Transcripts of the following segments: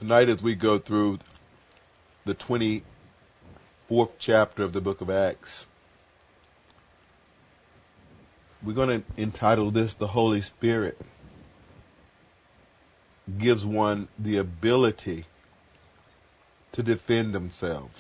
Tonight, as we go through the 24th chapter of the book of Acts, we're going to entitle this, The Holy Spirit Gives One the Ability to Defend Themselves.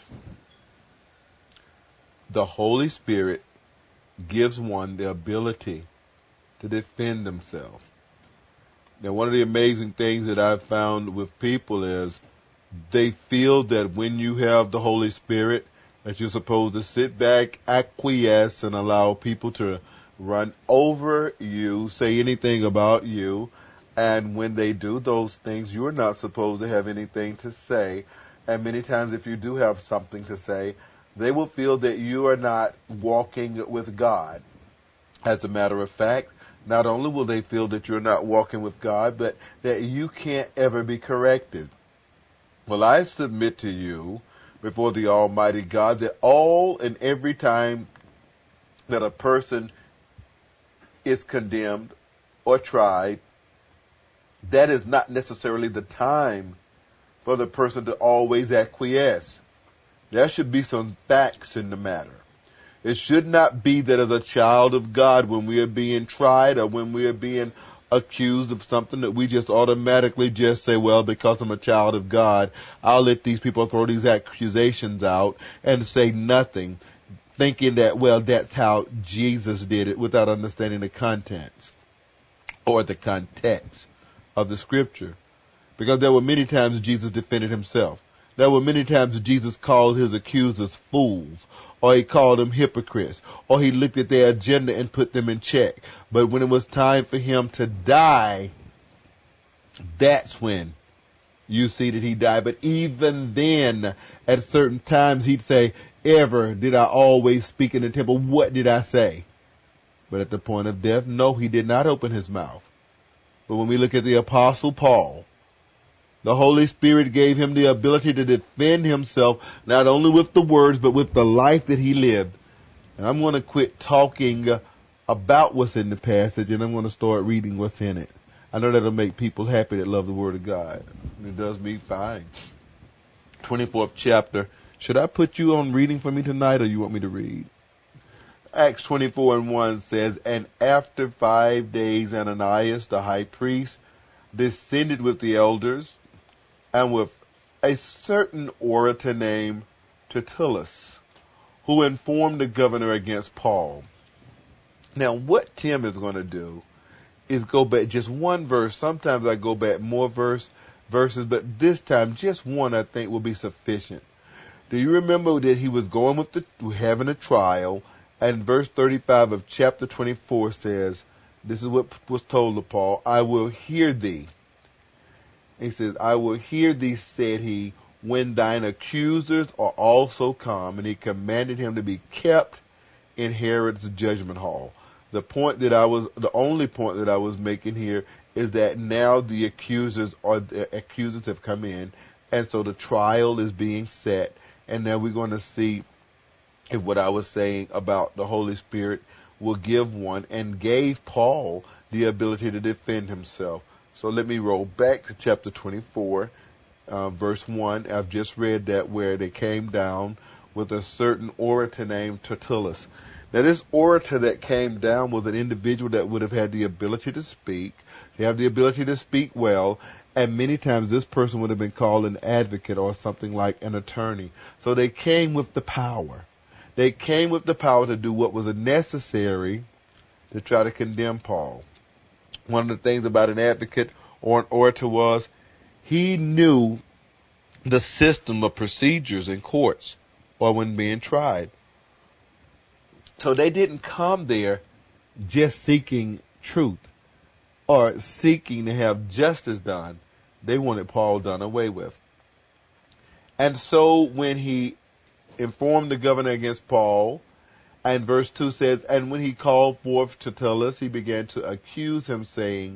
The Holy Spirit gives one the ability to defend themselves. Now, one of the amazing things that I've found with people is they feel that when you have the Holy Spirit, that you're supposed to sit back, acquiesce, and allow people to run over you, say anything about you. And when they do those things, you're not supposed to have anything to say. And many times if you do have something to say, they will feel that you are not walking with God. As a matter of fact, not only will they feel that you're not walking with God, but that you can't ever be corrected. Well, I submit to you before the Almighty God that all and every time that a person is condemned or tried, that is not necessarily the time for the person to always acquiesce. There should be some facts in the matter. It should not be that as a child of God, when we are being tried or when we are being accused of something, that we just automatically just say, well, because I'm a child of God, I'll let these people throw these accusations out and say nothing, thinking that, well, that's how Jesus did it, without understanding the contents or the context of the scripture. Because there were many times Jesus defended himself. There were many times Jesus called his accusers fools, or he called them hypocrites, or he looked at their agenda and put them in check. But when it was time for him to die, that's when you see that he died. But even then, at certain times, he'd say, ever did I always speak in the temple? What did I say? But at the point of death, no, he did not open his mouth. But when we look at the Apostle Paul, the Holy Spirit gave him the ability to defend himself, not only with the words, but with the life that he lived. And I'm going to quit talking about what's in the passage, and I'm going to start reading what's in it. I know that'll make people happy that love the Word of God. It does me fine. 24th chapter. Should I put you on reading for me tonight, or you want me to read? Acts 24:1 says, And after 5 days Ananias the high priest descended with the elders, and with a certain orator named Tertullus, who informed the governor against Paul. Now, what Tim is going to do is go back just one verse. Sometimes I go back more verses, but this time just one I think will be sufficient. Do you remember that he was going with having a trial, and verse 35 of chapter 24 says, this is what was told to Paul, I will hear thee. He says, I will hear thee, said he, when thine accusers are also come. And he commanded him to be kept in Herod's judgment hall. The only point that I was making here is that now the accusers have come in. And so the trial is being set. And now we're going to see if what I was saying about the Holy Spirit will give one, and gave Paul the ability to defend himself. So let me roll back to chapter 24, verse 1. I've just read that, where they came down with a certain orator named Tertullus. Now, this orator that came down was an individual that would have had the ability to speak, to have the ability to speak well, and many times this person would have been called an advocate or something like an attorney. So they came with the power. They came with the power to do what was necessary to try to condemn Paul. One of the things about an advocate or an orator was he knew the system of procedures in courts or when being tried. So they didn't come there just seeking truth or seeking to have justice done. They wanted Paul done away with. And so when he informed the governor against Paul, and verse 2 says, and when he called forth Tertullus, he began to accuse him, saying,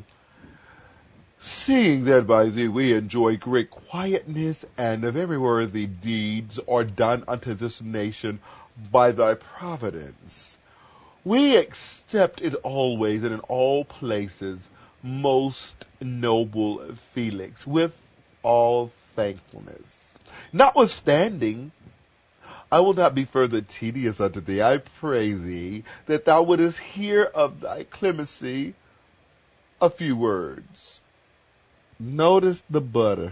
seeing that by thee we enjoy great quietness, and of every worthy deeds are done unto this nation by thy providence, we accept it always and in all places, most noble Felix, with all thankfulness. Notwithstanding, I will not be further tedious unto thee. I pray thee that thou wouldest hear of thy clemency a few words. Notice the butter.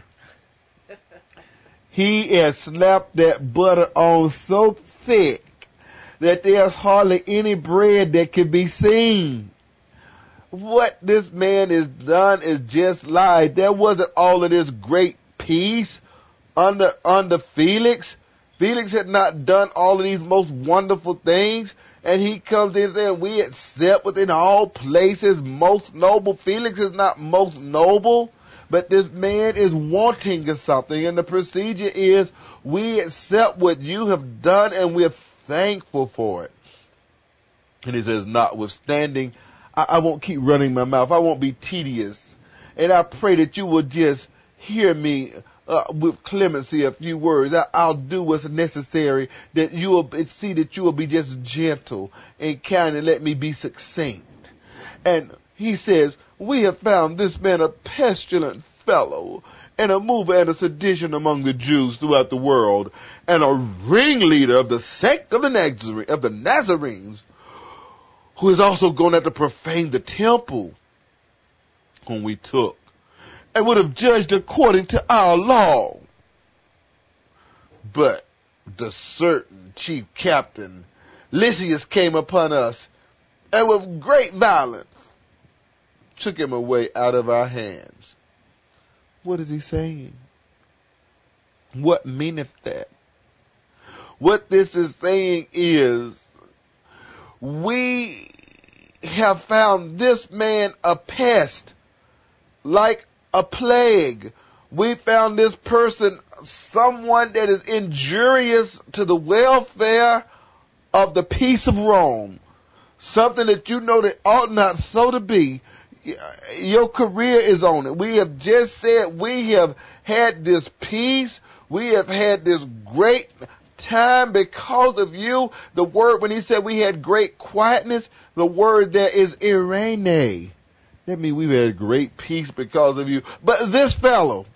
He has slapped that butter on so thick that there's hardly any bread that can be seen. What this man has done is just lied. There wasn't all of this great peace under Felix. Felix had not done all of these most wonderful things, and he comes in saying, we accept within all places most noble. Felix is not most noble, but this man is wanting something, and the procedure is, we accept what you have done, and we're thankful for it. And he says, notwithstanding, I won't keep running my mouth. I won't be tedious. And I pray that you will just hear me with clemency a few words. I'll do what's necessary, that you will see that you will be just gentle and kind and let me be succinct. And he says, we have found this man a pestilent fellow and a mover and a sedition among the Jews throughout the world, and a ringleader of the sect of the Nazarenes, who is also going out to profane the temple, whom we took, and would have judged according to our law. But the certain chief captain, Lysias, came upon us, and with great violence took him away out of our hands. What is he saying? What meaneth that? What this is saying is, we have found this man a pest, like a plague. We found this person someone that is injurious to the welfare of the peace of Rome. Something that you know that ought not so to be. Your career is on it. We have just said we have had this peace. We have had this great time because of you. The word, when he said we had great quietness, the word there is irene. That means we've had great peace because of you. But this fellow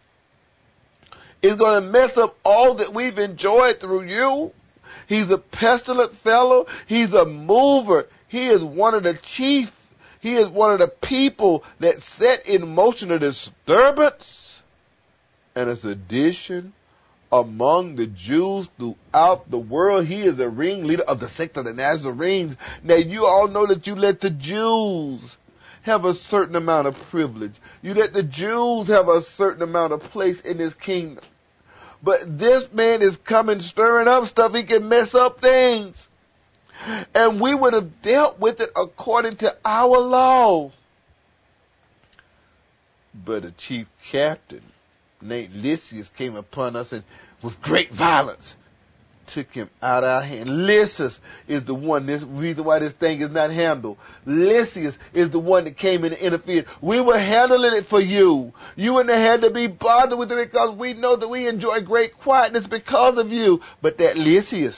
is going to mess up all that we've enjoyed through you. He's a pestilent fellow. He's a mover. He is one of the chief. He is one of the people that set in motion a disturbance and a sedition among the Jews throughout the world. He is a ringleader of the sect of the Nazarenes. Now, you all know that you let the Jews have a certain amount of privilege. You let the Jews have a certain amount of place in this kingdom. But this man is coming, stirring up stuff. He can mess up things. And we would have dealt with it according to our law. But a chief captain named Lysias came upon us and with great violence took him out of our hand. Lysias is the one, this reason why this thing is not handled. Lysias is the one that came in and interfered. We were handling it for you. You wouldn't have had to be bothered with it because we know that we enjoy great quietness because of you. But that Lysias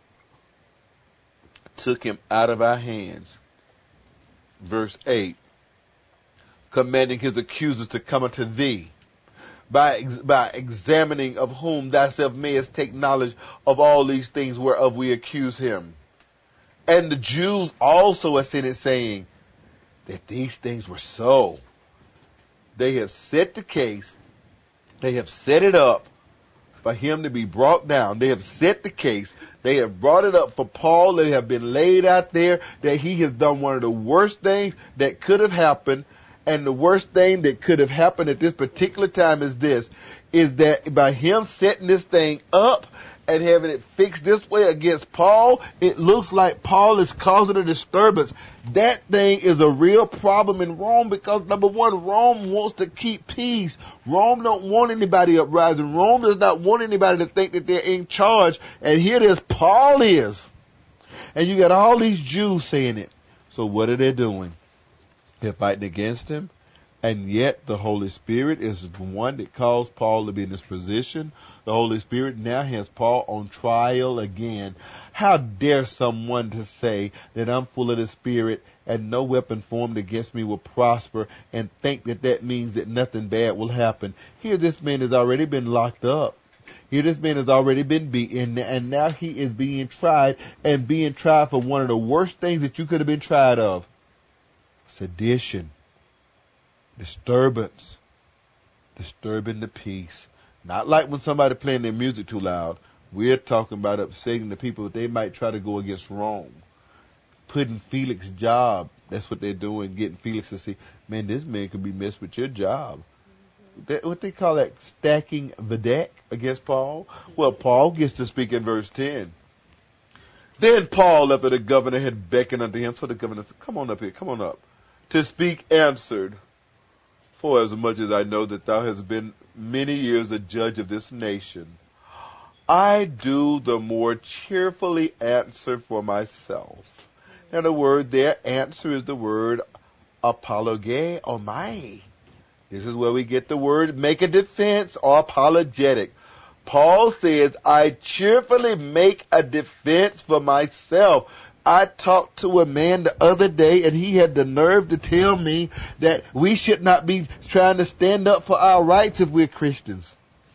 took him out of our hands. Verse 8, commanding his accusers to come unto thee, by examining of whom thyself mayest take knowledge of all these things whereof we accuse him. And the Jews also assented, saying that these things were so. They have set the case. They have set it up for him to be brought down. They have set the case. They have brought it up for Paul. They have been laid out there that he has done one of the worst things that could have happened. And the worst thing that could have happened at this particular time is this, is that by him setting this thing up and having it fixed this way against Paul, it looks like Paul is causing a disturbance. That thing is a real problem in Rome because, number one, Rome wants to keep peace. Rome don't want anybody uprising. Rome does not want anybody to think that they're in charge. And here it is, Paul is. And you got all these Jews saying it. So what are they doing? They're fighting against him. And yet the Holy Spirit is the one that caused Paul to be in this position. The Holy Spirit now has Paul on trial again. How dare someone to say that I'm full of the Spirit and no weapon formed against me will prosper and think that that means that nothing bad will happen. Here this man has already been locked up. Here this man has already been beaten, and now he is being tried, and being tried for one of the worst things that you could have been tried of. Sedition. Disturbance. Disturbing the peace. Not like when somebody playing their music too loud. We're talking about upsetting the people that they might try to go against Rome. Putting Felix's job. That's what they're doing, getting Felix to see, man, this man could be messed with your job. What they call that, stacking the deck against Paul? Well, Paul gets to speak in verse 10. Then Paul, after the governor had beckoned unto him, so the governor said, come on up here, come on up. To speak answered, for as much as I know that thou hast been many years a judge of this nation, I do the more cheerfully answer for myself. Now the word there, answer, is the word apologeomai. This is where we get the word make a defense or apologetic. Paul says, I cheerfully make a defense for myself. I talked to a man the other day and he had the nerve to tell me that we should not be trying to stand up for our rights if we're Christians.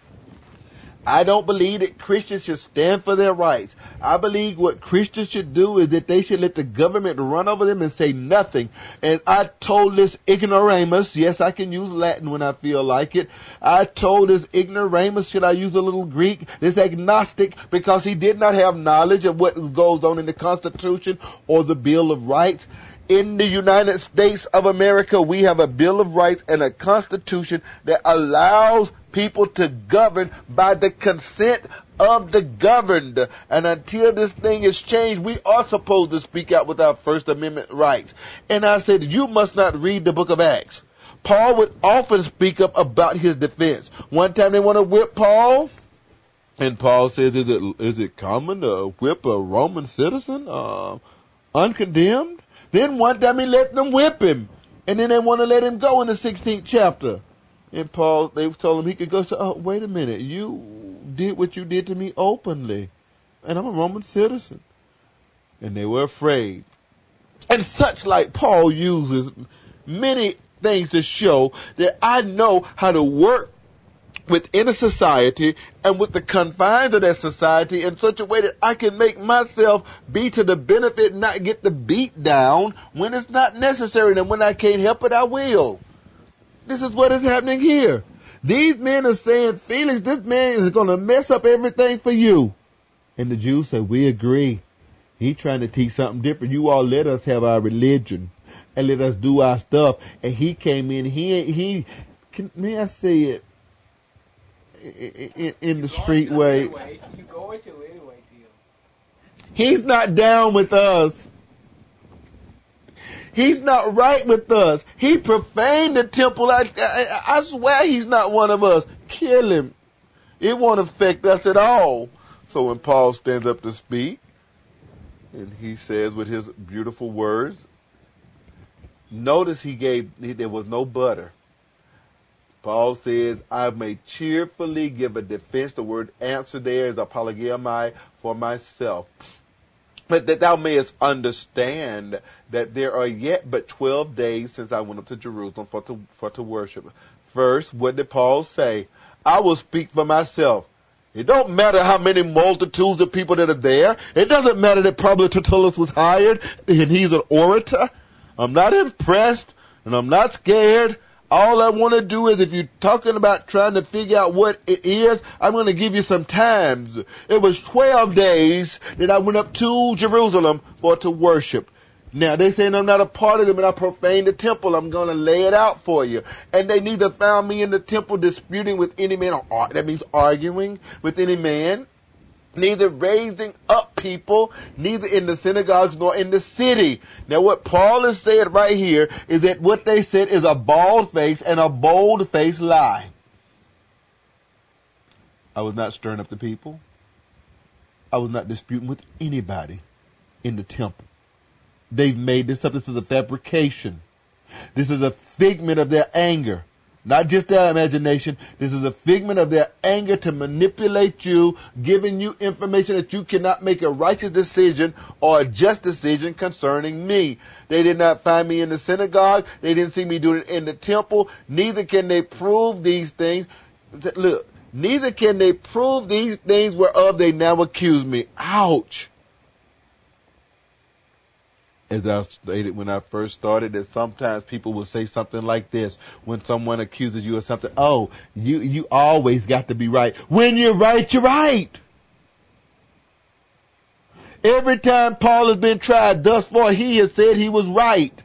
I don't believe that Christians should stand for their rights. I believe what Christians should do is that they should let the government run over them and say nothing. And I told this ignoramus, yes, I can use Latin when I feel like it. I told this ignoramus, should I use a little Greek, this agnostic, because he did not have knowledge of what goes on in the Constitution or the Bill of Rights. In the United States of America, we have a Bill of Rights and a Constitution that allows people to govern by the consent of the governed. And until this thing is changed, we are supposed to speak out with our First Amendment rights. And I said, you must not read the book of Acts. Paul would often speak up about his defense. One time they want to whip Paul, and Paul says, is it common to whip a Roman citizen uncondemned? Then one time he let them whip him. And then they want to let him go in the 16th chapter. And Paul, they told him he could go. So, oh, wait a minute. You did what you did to me openly. And I'm a Roman citizen. And they were afraid. And such like Paul uses many things to show that I know how to work within a society and with the confines of that society in such a way that I can make myself be to the benefit and not get the beat down when it's not necessary. And when I can't help it, I will. This is what is happening here. These men are saying, Felix, this man is going to mess up everything for you. And the Jews say, we agree. He's trying to teach something different. You all let us have our religion and let us do our stuff. And he came in, may I say it? In the street way. You go into it anyway, Theo. He's not down with us. He's not right with us. He profaned the temple. I swear he's not one of us. Kill him. It won't affect us at all. So when Paul stands up to speak, and he says with his beautiful words, notice there was no butter. Paul says, I may cheerfully give a defense. The word answer there is apologiamai, for myself. But that thou mayest understand that there are yet but 12 days since I went up to Jerusalem for to worship. First, what did Paul say? I will speak for myself. It don't matter how many multitudes of people that are there. It doesn't matter that probably Tertullus was hired and he's an orator. I'm not impressed and I'm not scared. All I want to do is, if you're talking about trying to figure out what it is, I'm going to give you some times. It was 12 days that I went up to Jerusalem to worship. Now, they saying I'm not a part of them and I profaned the temple. I'm going to lay it out for you. And they neither found me in the temple disputing with any man, or that means arguing with any man, neither raising up people, neither in the synagogues nor in the city. Now what Paul has said right here is that what they said is a bald-faced and a bold-faced lie. I was not stirring up the people. I was not disputing with anybody in the temple. They've made this up. This is a fabrication. This is a figment of their anger. Not just their imagination. This is a figment of their anger to manipulate you, giving you information that you cannot make a righteous decision or a just decision concerning me. They did not find me in the synagogue. They didn't see me do it in the temple. Neither can they prove these things. Look, neither can they prove these things whereof they now accuse me. Ouch. As I stated when I first started, that sometimes people will say something like this when someone accuses you of something. Oh, you always got to be right. When you're right, you're right. Every time Paul has been tried thus far, he has said he was right.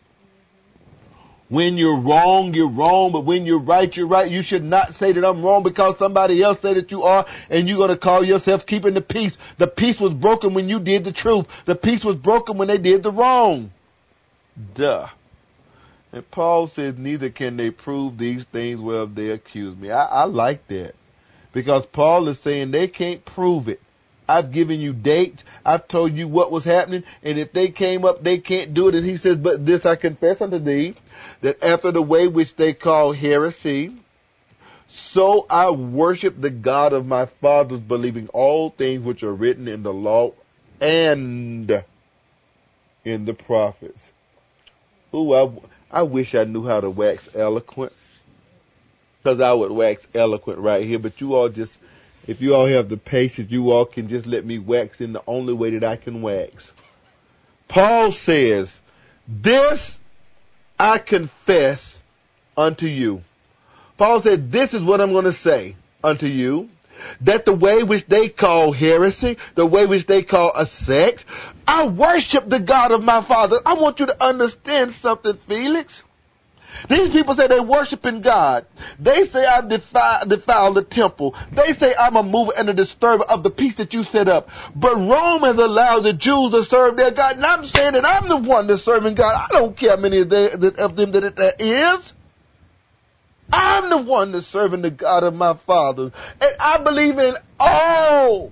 When you're wrong, but when you're right, you're right. You should not say that I'm wrong because somebody else said that you are, and you're going to call yourself keeping the peace. The peace was broken when you did the truth. The peace was broken when they did the wrong. Duh. And Paul says, neither can they prove these things whereof they accuse me. I like that. Because Paul is saying they can't prove it. I've given you dates. I've told you what was happening. And if they came up, they can't do it. And he says, but this I confess unto thee, that after the way which they call heresy, so I worship the God of my fathers, believing all things which are written in the law and in the prophets. Ooh, I wish I knew how to wax eloquent, because I would wax eloquent right here. But you all just, if you all have the patience, you all can just let me wax in the only way that I can wax. Paul says, this I confess unto you. Paul said, this is what I'm going to say unto you, that the way which they call heresy, the way which they call a sect, I worship the God of my father. I want you to understand something, Felix. These people say they're worshiping God. They say I've defiled the temple. They say I'm a mover and a disturber of the peace that you set up. But Rome has allowed the Jews to serve their God. And I'm saying that I'm the one that's serving God. I don't care how many of them that there is. I'm the one that's serving the God of my fathers. And I believe in all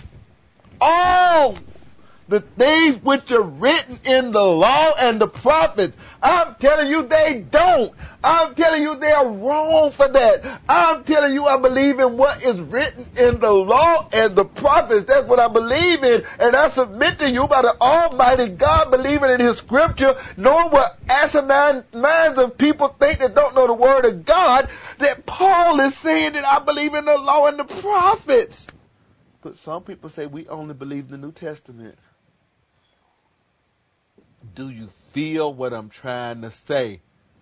the things which are written in the law and the prophets. I'm telling you they don't. I'm telling you they are wrong for that. I'm telling you I believe in what is written in the law and the prophets. That's what I believe in. And I submit to you by the Almighty God, believing in His scripture, knowing what asinine minds of people think that don't know the word of God, that Paul is saying that I believe in the law and the prophets. But some people say we only believe the New Testament. Do you feel what I'm trying to say?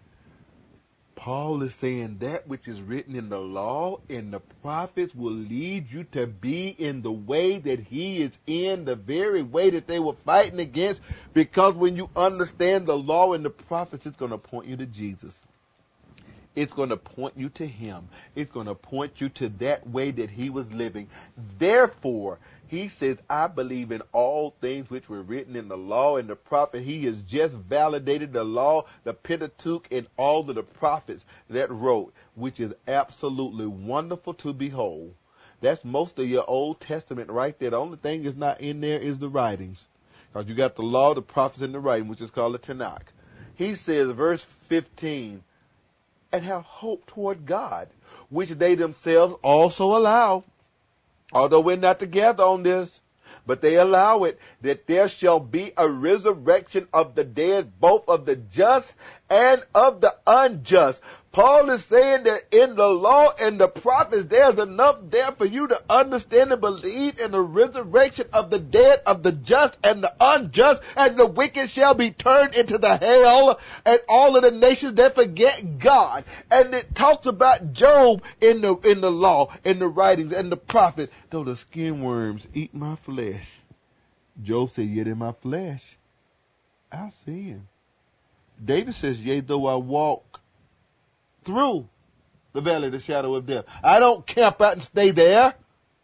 Paul is saying that which is written in the law and the prophets will lead you to be in the way that he is in, the very way that they were fighting against, because when you understand the law and the prophets, it's going to point you to Jesus. It's going to point you to him. It's going to point you to that way that he was living. Therefore, he says, I believe in all things which were written in the law and the prophet. He has just validated the law, the Pentateuch, and all of the prophets that wrote, which is absolutely wonderful to behold. That's most of your Old Testament right there. The only thing that's not in there is the writings. Because you got the law, the prophets, and the writing, which is called the Tanakh. He says, verse 15, and have hope toward God, which they themselves also allow. Although we're not together on this, but they allow it, that there shall be a resurrection of the dead, both of the just and of the unjust. Paul is saying that in the law and the prophets, there's enough there for you to understand and believe in the resurrection of the dead, of the just and the unjust, and the wicked shall be turned into the hell, and all of the nations that forget God. And it talks about Job in the law, in the writings, and the prophets. Though the skin worms eat my flesh, Job said, yet in my flesh I'll see him. David says, yea, though I walk through the valley of the shadow of death, I don't camp out and stay there.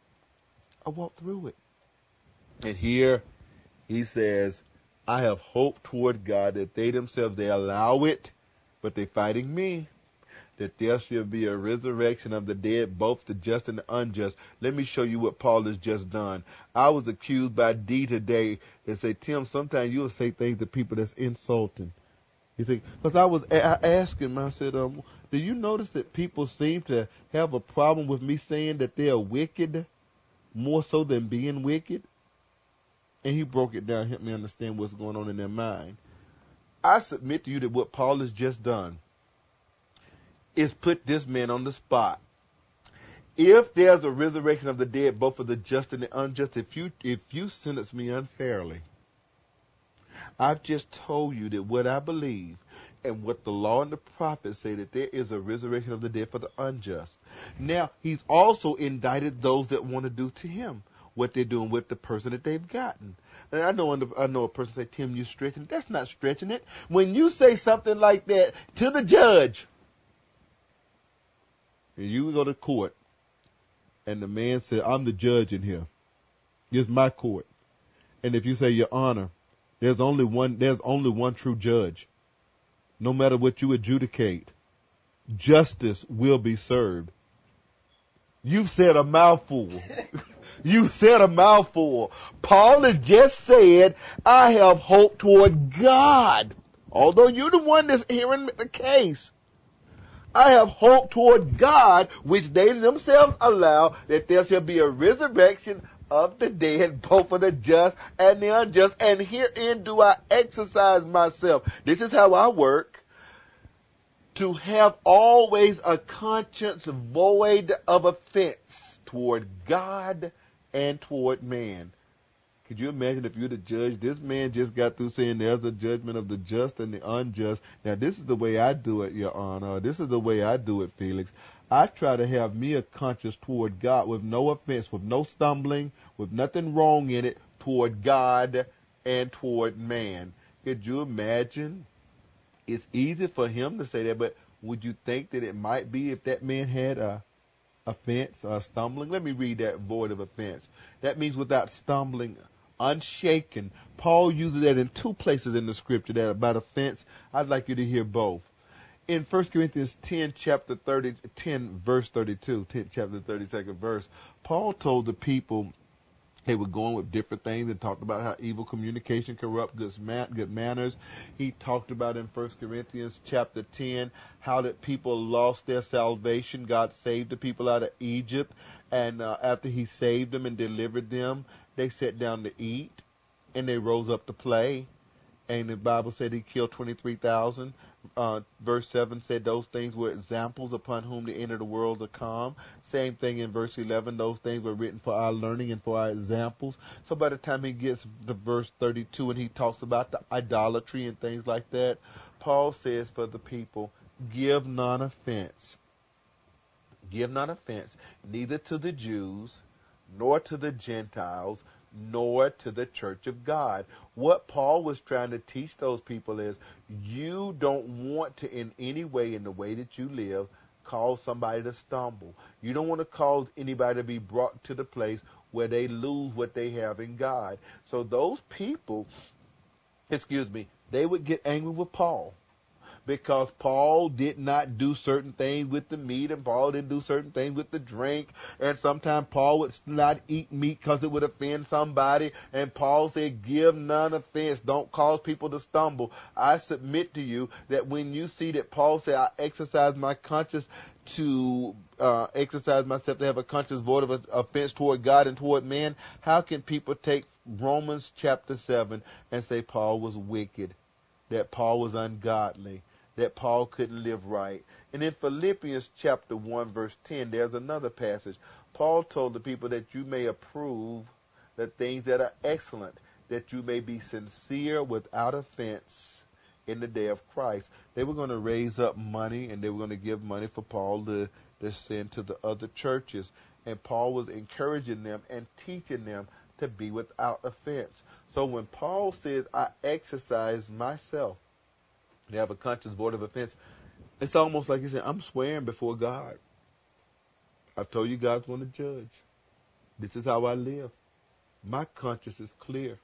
I walk through it. And here he says, I have hope toward God that they themselves, they allow it, but they're fighting me. That there shall be a resurrection of the dead, both the just and the unjust. Let me show you what Paul has just done. I was accused by D today that say, Tim, sometimes you'll say things to people that's insulting. He said, because I asked him, I said, do you notice that people seem to have a problem with me saying that they are wicked more so than being wicked? And he broke it down, helped me understand what's going on in their mind. I submit to you that what Paul has just done is put this man on the spot. If there's a resurrection of the dead, both for the just and the unjust, if you sentence me unfairly, I've just told you that what I believe and what the law and the prophets say, that there is a resurrection of the dead for the unjust. Now, he's also indicted those that want to do to him what they're doing with the person that they've gotten. And I know a person say, Tim, you're stretching it. That's not stretching it. When you say something like that to the judge, and you go to court, and the man said, I'm the judge in here. It's my court. And if you say, Your Honor, there's only one true judge. No matter what you adjudicate, justice will be served. You've said a mouthful. You said a mouthful. Paul has just said, I have hope toward God. Although you're the one that's hearing the case. I have hope toward God, which they themselves allow, that there shall be a resurrection of the dead, both for the just and the unjust. And herein do I exercise myself. This is how I work. To have always a conscience void of offense toward God and toward man. Could you imagine if you're the judge? This man just got through saying there's a judgment of the just and the unjust. Now, this is the way I do it, Your Honor. This is the way I do it, Felix. I try to have me a conscience toward God with no offense, with no stumbling, with nothing wrong in it, toward God and toward man. Could you imagine? It's easy for him to say that, but would you think that it might be if that man had a offense or stumbling? Let me read that, void of offense. That means without stumbling, unshaken. Paul uses that in two places in the scripture that about offense. I'd like you to hear both. In 1 Corinthians 10, chapter 30, 10, verse 32, 10, chapter 32nd verse, Paul told the people they were going with different things and talked about how evil communication corrupt good manners. He talked about in 1 Corinthians chapter 10 how that people lost their salvation. God saved the people out of Egypt, and after he saved them and delivered them, they sat down to eat, and they rose up to play. And the Bible said he killed 23,000. Verse 7 said those things were examples upon whom the end of the world are come. Same thing in verse 11. Those things were written for our learning and for our examples. So by the time he gets to verse 32 and he talks about the idolatry and things like that, Paul says for the people, give none offense. Give none offense, neither to the Jews, nor to the Gentiles, nor to the church of God. What Paul was trying to teach those people is you don't want to in any way, in the way that you live, cause somebody to stumble. You don't want to cause anybody to be brought to the place where they lose what they have in God. So those people, they would get angry with Paul, because Paul did not do certain things with the meat, and Paul didn't do certain things with the drink, and sometimes Paul would not eat meat because it would offend somebody, and Paul said, give none offense, don't cause people to stumble. I submit to you that when you see that Paul said, I exercise my conscience to exercise myself to have a conscious void of offense toward God and toward man, how can people take Romans chapter 7 and say Paul was wicked, that Paul was ungodly, that Paul couldn't live right? And in Philippians chapter 1 verse 10, there's another passage. Paul told the people that you may approve the things that are excellent, that you may be sincere without offense in the day of Christ. They were going to raise up money, and they were going to give money for Paul to send to the other churches. And Paul was encouraging them and teaching them to be without offense. So when Paul says, I exercise myself to have a conscience void of offense, it's almost like he said, I'm swearing before God. I've told you God's going to judge. This is how I live. My conscience is clear.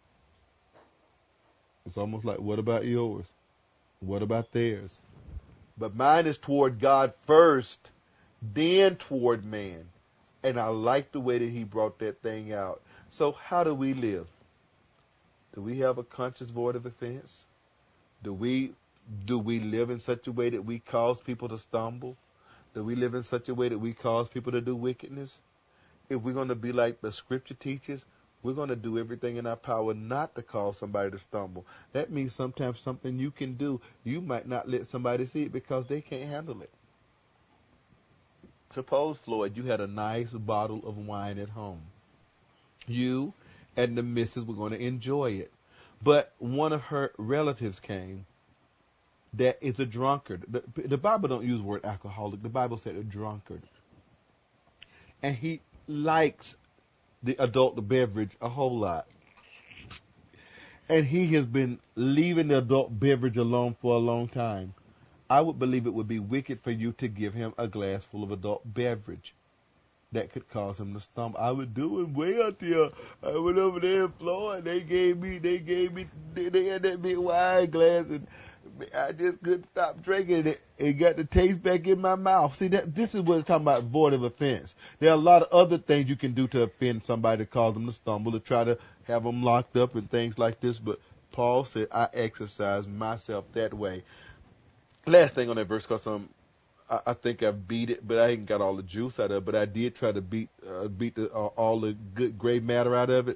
It's almost like, what about yours? What about theirs? But mine is toward God first, then toward man. And I like the way that he brought that thing out. So how do we live? Do we have a conscious void of offense? Do we Do we live in such a way that we cause people to stumble? Do we live in such a way that we cause people to do wickedness? If we're going to be like the scripture teaches, we're going to do everything in our power not to cause somebody to stumble. That means sometimes something you can do, you might not let somebody see it because they can't handle it. Suppose, Floyd, you had a nice bottle of wine at home. You and the missus were going to enjoy it. But one of her relatives came that is a drunkard. The Bible don't use the word alcoholic. The Bible said a drunkard. And he likes the adult beverage a whole lot. And he has been leaving the adult beverage alone for a long time. I would believe it would be wicked for you to give him a glass full of adult beverage that could cause him to stumble. I was doing way out there. I went over there in Florida. They had that big wine glass, and I just couldn't stop drinking it. It got the taste back in my mouth. See, this is what it's talking about, void of offense. There are a lot of other things you can do to offend somebody, to cause them to stumble, to try to have them locked up and things like this. But Paul said, I exercise myself that way. Last thing on that verse, because I think I've beat it, but I ain't got all the juice out of it. But I did try to beat all the good gray matter out of it.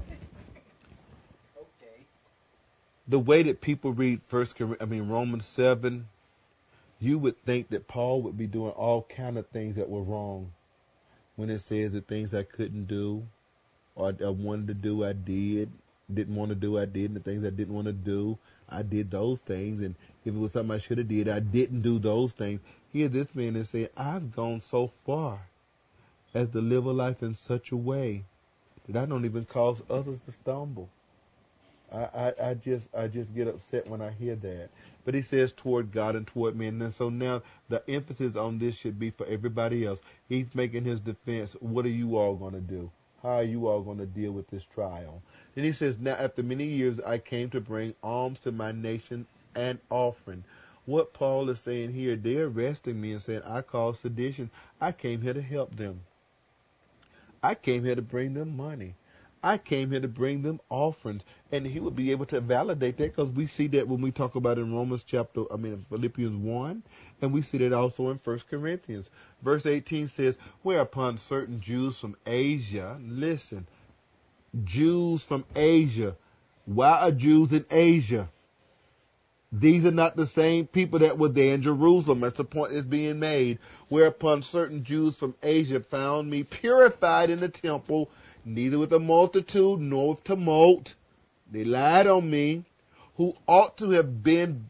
Okay. The way that people read Romans 7, you would think that Paul would be doing all kind of things that were wrong. When it says the things I couldn't do, or I wanted to do, I did. Didn't want to do, I did. And the things I didn't want to do, I did those things. And if it was something I should have did, I didn't do those things. Here this man is saying, I've gone so far as to live a life in such a way that I don't even cause others to stumble. I just get upset when I hear that. But he says toward God and toward men. And so now the emphasis on this should be for everybody else. He's making his defense. What are you all going to do? How are you all going to deal with this trial? Then he says, now after many years I came to bring alms to my nation and offering. What Paul is saying here, they're arresting me and saying I caused sedition. I came here to help them. I came here to bring them money. I came here to bring them offerings. And he would be able to validate that, because we see that when we talk about in Philippians 1, and we see that also in 1 Corinthians. Verse 18 says, whereupon certain Jews from Asia, listen, Jews from Asia. Why are Jews in Asia? These are not the same people that were there in Jerusalem. That's the point that's being made. Whereupon certain Jews from Asia found me purified in the temple, neither with a multitude nor with tumult. They lied on me, who ought to have been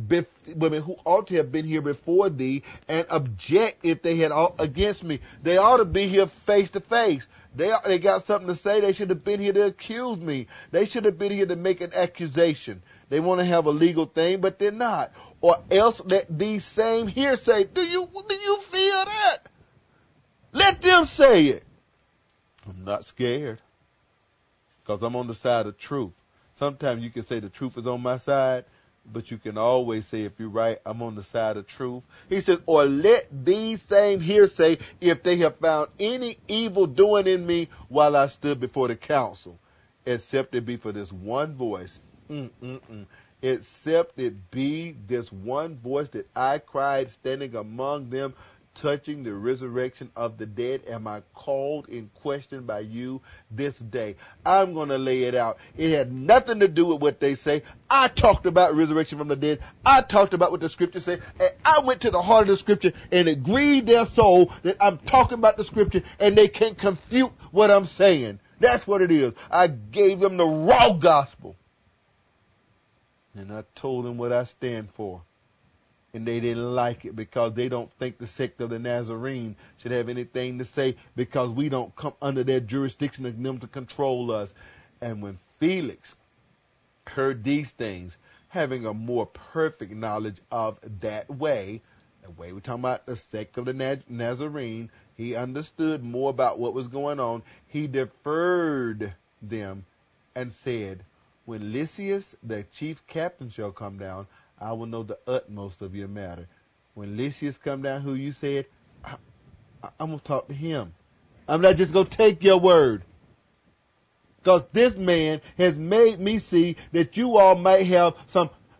here before thee, and object if they had aught against me. They ought to be here face to face. They got something to say. They should have been here to accuse me. They should have been here to make an accusation. They want to have a legal thing, but they're not. Or else let these same here say, do you feel that? Let them say it. I'm not scared, because I'm on the side of truth. Sometimes you can say the truth is on my side, but you can always say, if you're right, I'm on the side of truth. He says, or let these same here say, if they have found any evil doing in me while I stood before the council, except it be for this one voice. Except it be this one voice that I cried standing among them, touching the resurrection of the dead, am I called in question by you this day? I'm going to lay it out. It had nothing to do with what they say. I talked about resurrection from the dead. I talked about what the scripture said. And I went to the heart of the scripture, and it grieved their soul that I'm talking about the scripture, and they can't confute what I'm saying. That's what it is. I gave them the raw gospel. And I told them what I stand for. And they didn't like it, because they don't think the sect of the Nazarene should have anything to say, because we don't come under their jurisdiction of them to control us. And when Felix heard these things, having a more perfect knowledge of that way, the way we're talking about the sect of the Nazarene, he understood more about what was going on. He deferred them and said, when Lysias, the chief captain, shall come down, I will know the utmost of your matter. When Lysias come down, who you said, I'm going to talk to him. I'm not just going to take your word. Because this man has made me see that you all might have some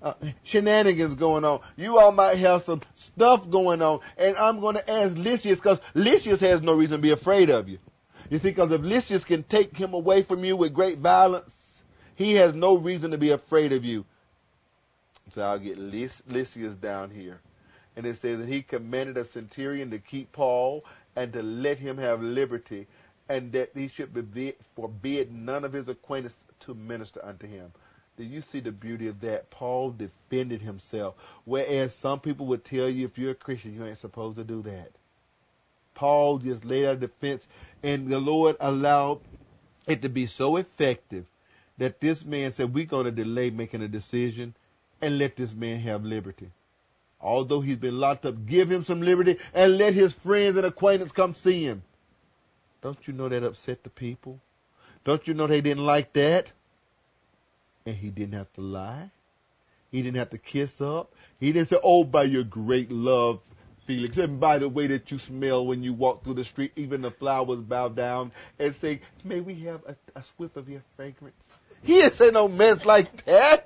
shenanigans going on. You all might have some stuff going on. And I'm going to ask Lysias, because Lysias has no reason to be afraid of you. You see, because if Lysias can take him away from you with great violence, he has no reason to be afraid of you. So I'll get Lysias down here. And it says that he commanded a centurion to keep Paul and to let him have liberty, and that he should forbid none of his acquaintance to minister unto him. Do you see the beauty of that? Paul defended himself. Whereas some people would tell you, if you're a Christian, you ain't supposed to do that. Paul just laid out a defense, and the Lord allowed it to be so effective that this man said, we're going to delay making a decision and let this man have liberty. Although he's been locked up, give him some liberty and let his friends and acquaintances come see him. Don't you know that upset the people? Don't you know they didn't like that? And he didn't have to lie. He didn't have to kiss up. He didn't say, oh, by your great love, Felix, and by the way that you smell when you walk through the street, even the flowers bow down and say, may we have a whiff of your fragrance? He didn't say no mess like that.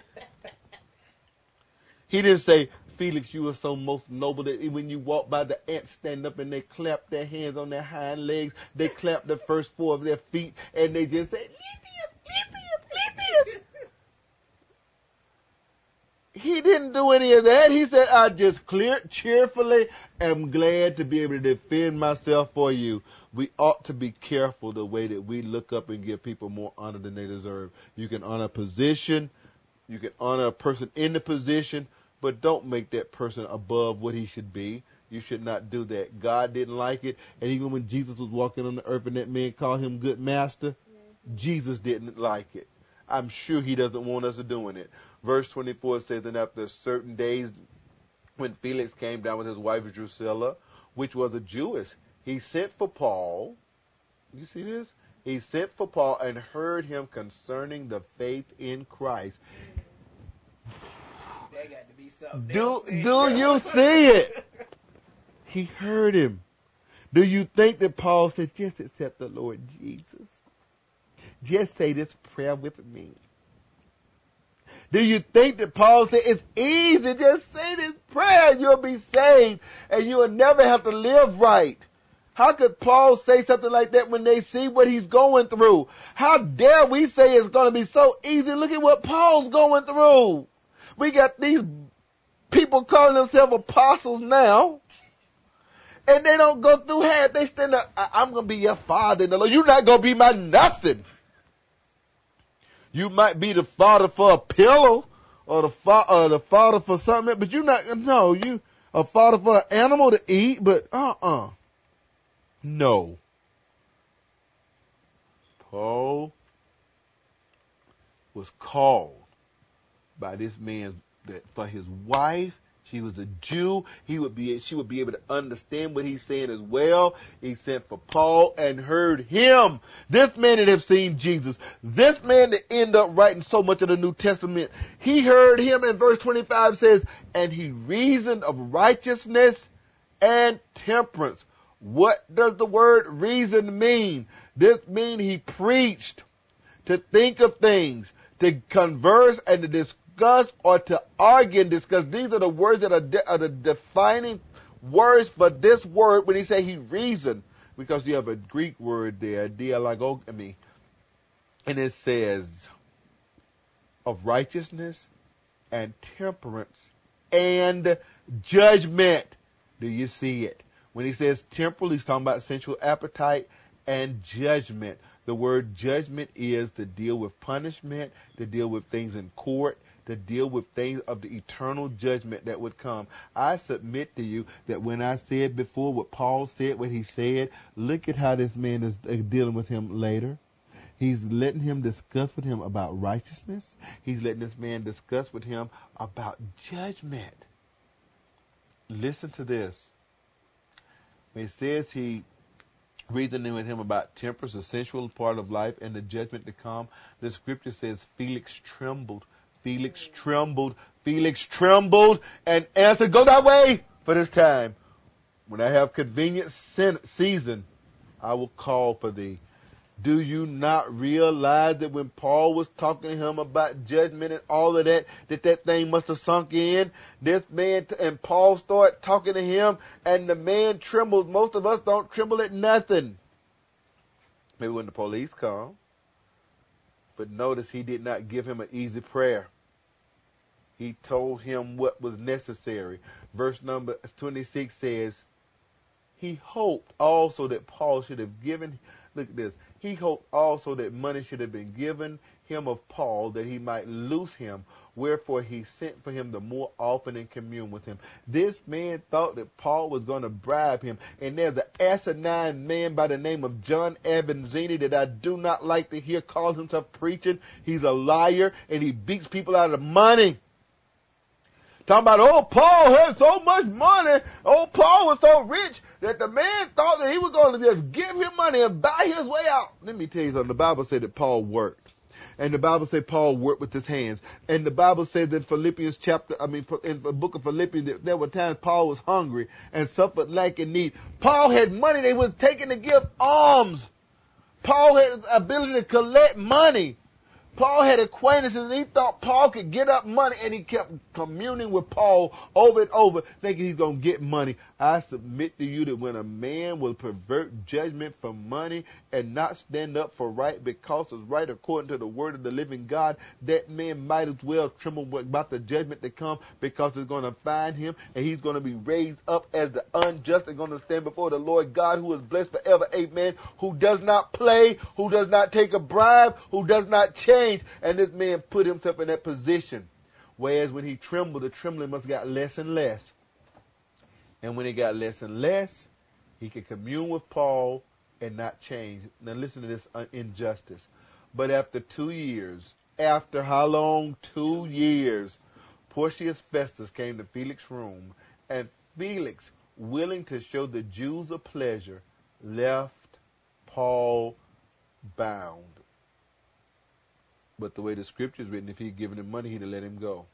He didn't say, Felix, you are so most noble that when you walk by, the ants stand up and they clap their hands on their hind legs. They clap the first four of their feet and they just say, Lysias. He didn't do any of that. He said, I just cheerfully am glad to be able to defend myself for you. We ought to be careful the way that we look up and give people more honor than they deserve. You can honor a position. You can honor a person in the position, but don't make that person above what he should be. You should not do that. God didn't like it. And even when Jesus was walking on the earth and that man called him good master, Jesus didn't like it. I'm sure he doesn't want us doing it. Verse 24 says, and after certain days, when Felix came down with his wife Drusilla, which was a Jewess, he sent for Paul. You see this? He sent for Paul and heard him concerning the faith in Christ. That got to be something. Do you see it? He heard him. Do you think that Paul said, just accept the Lord Jesus? Just say this prayer with me. Do you think that Paul said, it's easy, just say this prayer, you'll be saved, and you'll never have to live right? How could Paul say something like that when they see what he's going through? How dare we say it's going to be so easy? Look at what Paul's going through. We got these people calling themselves apostles now, and they don't go through half. They stand up, I'm going to be your father in the Lord. You're not going to be my nothing. You might be the father for a pillow or the father for something, but you're not, no, you a father for an animal to eat, but no. Paul was called by this man that for his wife. She was a Jew. She would be able to understand what he's saying as well. He sent for Paul and heard him. This man that have seen Jesus. This man that ended up writing so much of the New Testament. He heard him, and verse 25 says, and he reasoned of righteousness and temperance. What does the word reason mean? This means he preached, to think of things, to converse and to discuss or to argue and discuss. These are the words that are the defining words for this word when he say he reasoned, because you have a Greek word there, dialogogamy, and it says of righteousness and temperance and judgment. Do you see it? When he says temporal, he's talking about sensual appetite and judgment. The word judgment is to deal with punishment, to deal with things in court, to deal with things of the eternal judgment that would come. I submit to you that when I said before what Paul said, what he said, look at how this man is dealing with him later. He's letting him discuss with him about righteousness. He's letting this man discuss with him about judgment. Listen to this. When it says he reasoning with him about temperance, a sensual part of life, and the judgment to come, the scripture says Felix trembled. Felix trembled. Felix trembled and answered, go that way for this time. When I have convenient season, I will call for thee. Do you not realize that when Paul was talking to him about judgment and all of that, that thing must have sunk in? This man, and Paul started talking to him, and the man trembled. Most of us don't tremble at nothing. Maybe when the police come. But notice he did not give him an easy prayer. He told him what was necessary. Verse number 26 says, he hoped also that Paul should have given, look at this, he hoped also that money should have been given him of Paul, that he might loose him. Wherefore he sent for him the more often and commune with him. This man thought that Paul was going to bribe him. And there's an asinine man by the name of John Avanzini that I do not like to hear call himself preaching. He's a liar, and he beats people out of money. Talking about, oh, Paul had so much money. Oh, Paul was so rich that the man thought that he was going to just give him money and buy his way out. Let me tell you something. The Bible said that Paul worked. And the Bible said Paul worked with his hands. And the Bible said in Philippians in the book of Philippians, that there were times Paul was hungry and suffered lack and need. Paul had money they was taking to give alms. Paul had the ability to collect money. Paul had acquaintances, and he thought Paul could get up money, and he kept communing with Paul over and over, thinking he's going to get money. I submit to you that when a man will pervert judgment for money and not stand up for right because it's right according to the word of the living God, that man might as well tremble about the judgment to come, because it's going to find him, and he's going to be raised up as the unjust and going to stand before the Lord God, who is blessed forever. Amen. Who does not play, who does not take a bribe, who does not change. And this man put himself in that position. Whereas when he trembled, the trembling must have got less and less. And when it got less and less, he could commune with Paul and not change. Now listen to this injustice. But after 2 years, after how long? 2 years, Porcius Festus came to Felix's room, and Felix, willing to show the Jews a pleasure, left Paul bound. But the way the scripture is written, if he'd given him money, he'd have let him go.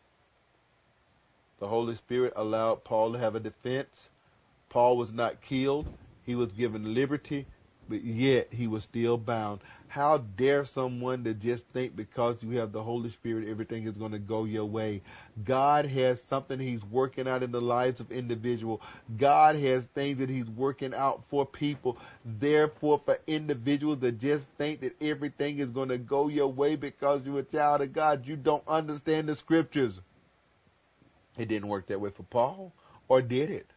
The Holy Spirit allowed Paul to have a defense. Paul was not killed. He was given liberty, but yet he was still bound. How dare someone to just think because you have the Holy Spirit, everything is going to go your way? God has something he's working out in the lives of individuals. God has things that he's working out for people. Therefore, for individuals that just think that everything is going to go your way because you're a child of God, you don't understand the scriptures. It didn't work that way for Paul, or did it?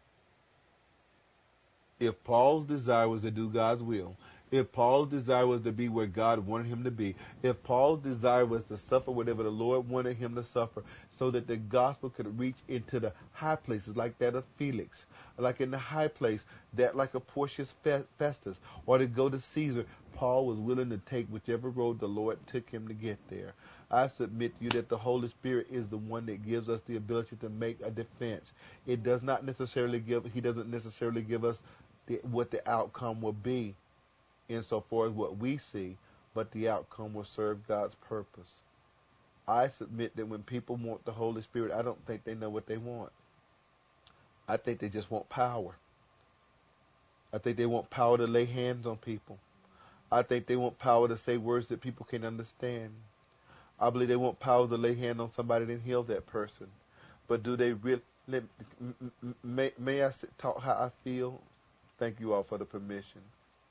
If Paul's desire was to do God's will, if Paul's desire was to be where God wanted him to be, if Paul's desire was to suffer whatever the Lord wanted him to suffer, so that the gospel could reach into the high places like that of Felix, like in the high place, that like a Porcius Festus, or to go to Caesar, Paul was willing to take whichever road the Lord took him to get there. I submit to you that the Holy Spirit is the one that gives us the ability to make a defense. It does not necessarily he doesn't necessarily give us what the outcome will be insofar as what we see, but the outcome will serve God's purpose. I submit that when people want the Holy Spirit, I don't think they know what they want. I think they just want power. I think they want power to lay hands on people. I think they want power to say words that people can understand. I believe they want power to lay hands on somebody and heal that person. But do they really? May I talk how I feel? Thank you all for the permission.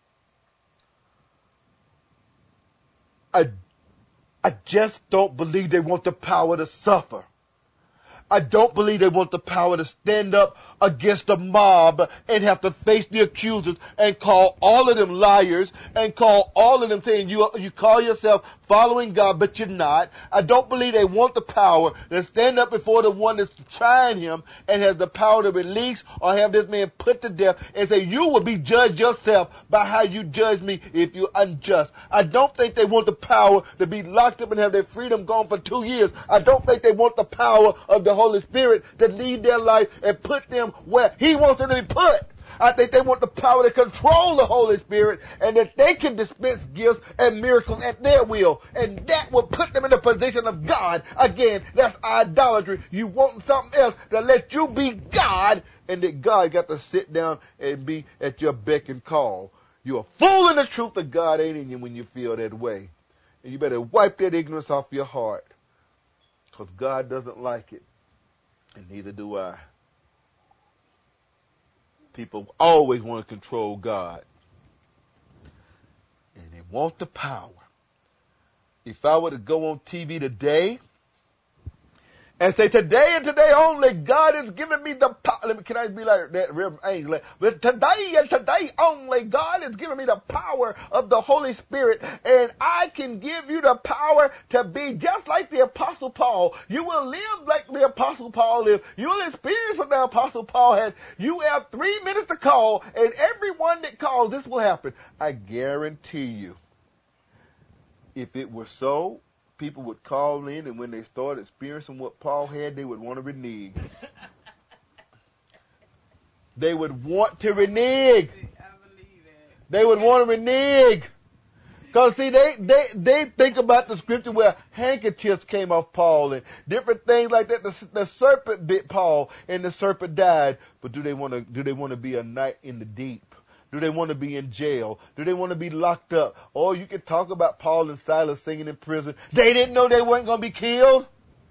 I just don't believe they want the power to suffer. I don't believe they want the power to stand up against the mob and have to face the accusers and call all of them liars and call all of them saying you call yourself following God, but you're not. I don't believe they want the power to stand up before the one that's trying him and has the power to release or have this man put to death and say, you will be judged yourself by how you judge me if you're unjust. I don't think they want the power to be locked up and have their freedom gone for 2 years. I don't think they want the power of the Holy Spirit to lead their life and put them where He wants them to be put. I think they want the power to control the Holy Spirit and that they can dispense gifts and miracles at their will. And that will put them in the position of God. Again, that's idolatry. You want something else to let you be God, and that God got to sit down and be at your beck and call. You're a fool in the truth that God ain't in you when you feel that way. And you better wipe that ignorance off your heart. Because God doesn't like it. And neither do I. People always want to control God. And they want the power. If I were to go on TV today and say, today and today only, God has given me the power. Can I be like that real angel? But today and today only, God has given me the power of the Holy Spirit. And I can give you the power to be just like the Apostle Paul. You will live like the Apostle Paul lived. You will experience what the Apostle Paul had. You have 3 minutes to call, and everyone that calls, this will happen. I guarantee you. If it were so, people would call in, and when they started experiencing what Paul had, they would want to renege. They would want to renege. They would want to renege. Because, see, they think about the scripture where handkerchiefs came off Paul and different things like that. The serpent bit Paul, and the serpent died. But do they want to be a knight in the deep? Do they want to be in jail? Do they want to be locked up? Or you can talk about Paul and Silas singing in prison. They didn't know they weren't going to be killed.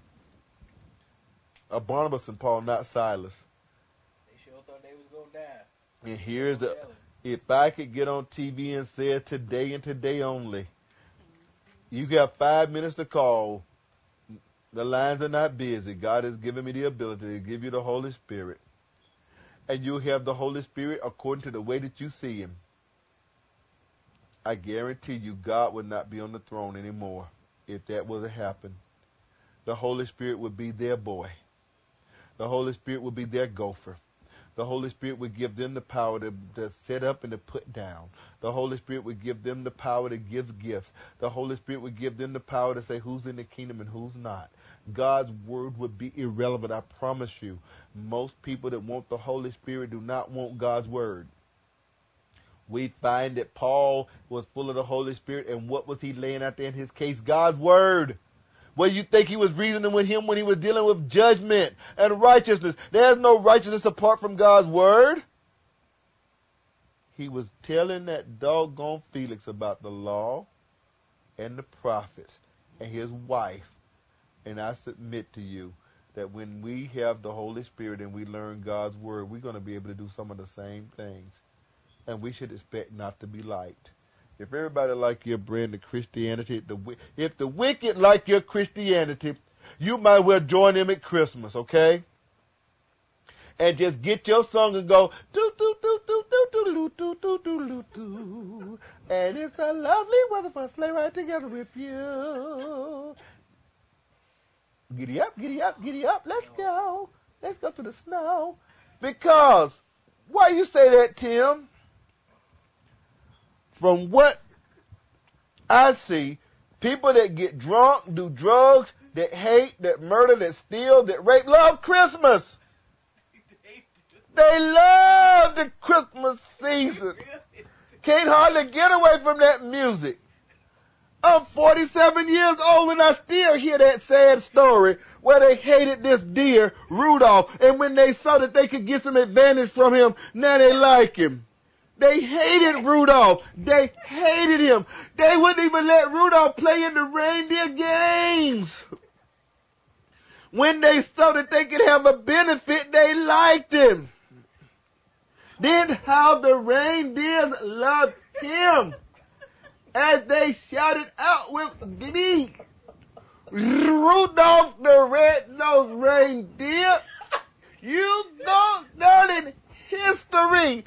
Barnabas and Paul, not Silas. They sure thought they was going to die. And here's if I could get on TV and say it today and today only, you got 5 minutes to call. The lines are not busy. God has given me the ability to give you the Holy Spirit. And you'll have the Holy Spirit according to the way that you see Him. I guarantee you God would not be on the throne anymore if that were to happen. The Holy Spirit would be their boy. The Holy Spirit would be their gopher. The Holy Spirit would give them the power to set up and to put down. The Holy Spirit would give them the power to give gifts. The Holy Spirit would give them the power to say who's in the kingdom and who's not. God's word would be irrelevant, I promise you. Most people that want the Holy Spirit do not want God's word. We find that Paul was full of the Holy Spirit, and what was he laying out there in his case? God's word. Well, you think he was reasoning with him when he was dealing with judgment and righteousness? There's no righteousness apart from God's word. He was telling that doggone Felix about the law and the prophets and his wife. And I submit to you that when we have the Holy Spirit and we learn God's word, we're going to be able to do some of the same things. And we should expect not to be liked. If everybody like your brand of Christianity, if the wicked like your Christianity, you might well join them at Christmas, okay? And just get your song and go, do do do do do do do do do do do, and it's a lovely weather for a sleigh ride together with you. Giddy up, giddy up, giddy up. Let's go. Let's go to the snow. Because, why you say that, Tim? From what I see, people that get drunk, do drugs, that hate, that murder, that steal, that rape, love Christmas. They love the Christmas season. Can't hardly get away from that music. I'm 47 years old and I still hear that sad story where they hated this deer, Rudolph, and when they saw that they could get some advantage from him, now they like him. They hated Rudolph. They hated him. They wouldn't even let Rudolph play in the reindeer games. When they saw that they could have a benefit, they liked him. Then how the reindeers loved him as they shouted out with glee, Rudolph the red-nosed reindeer, you go down in history.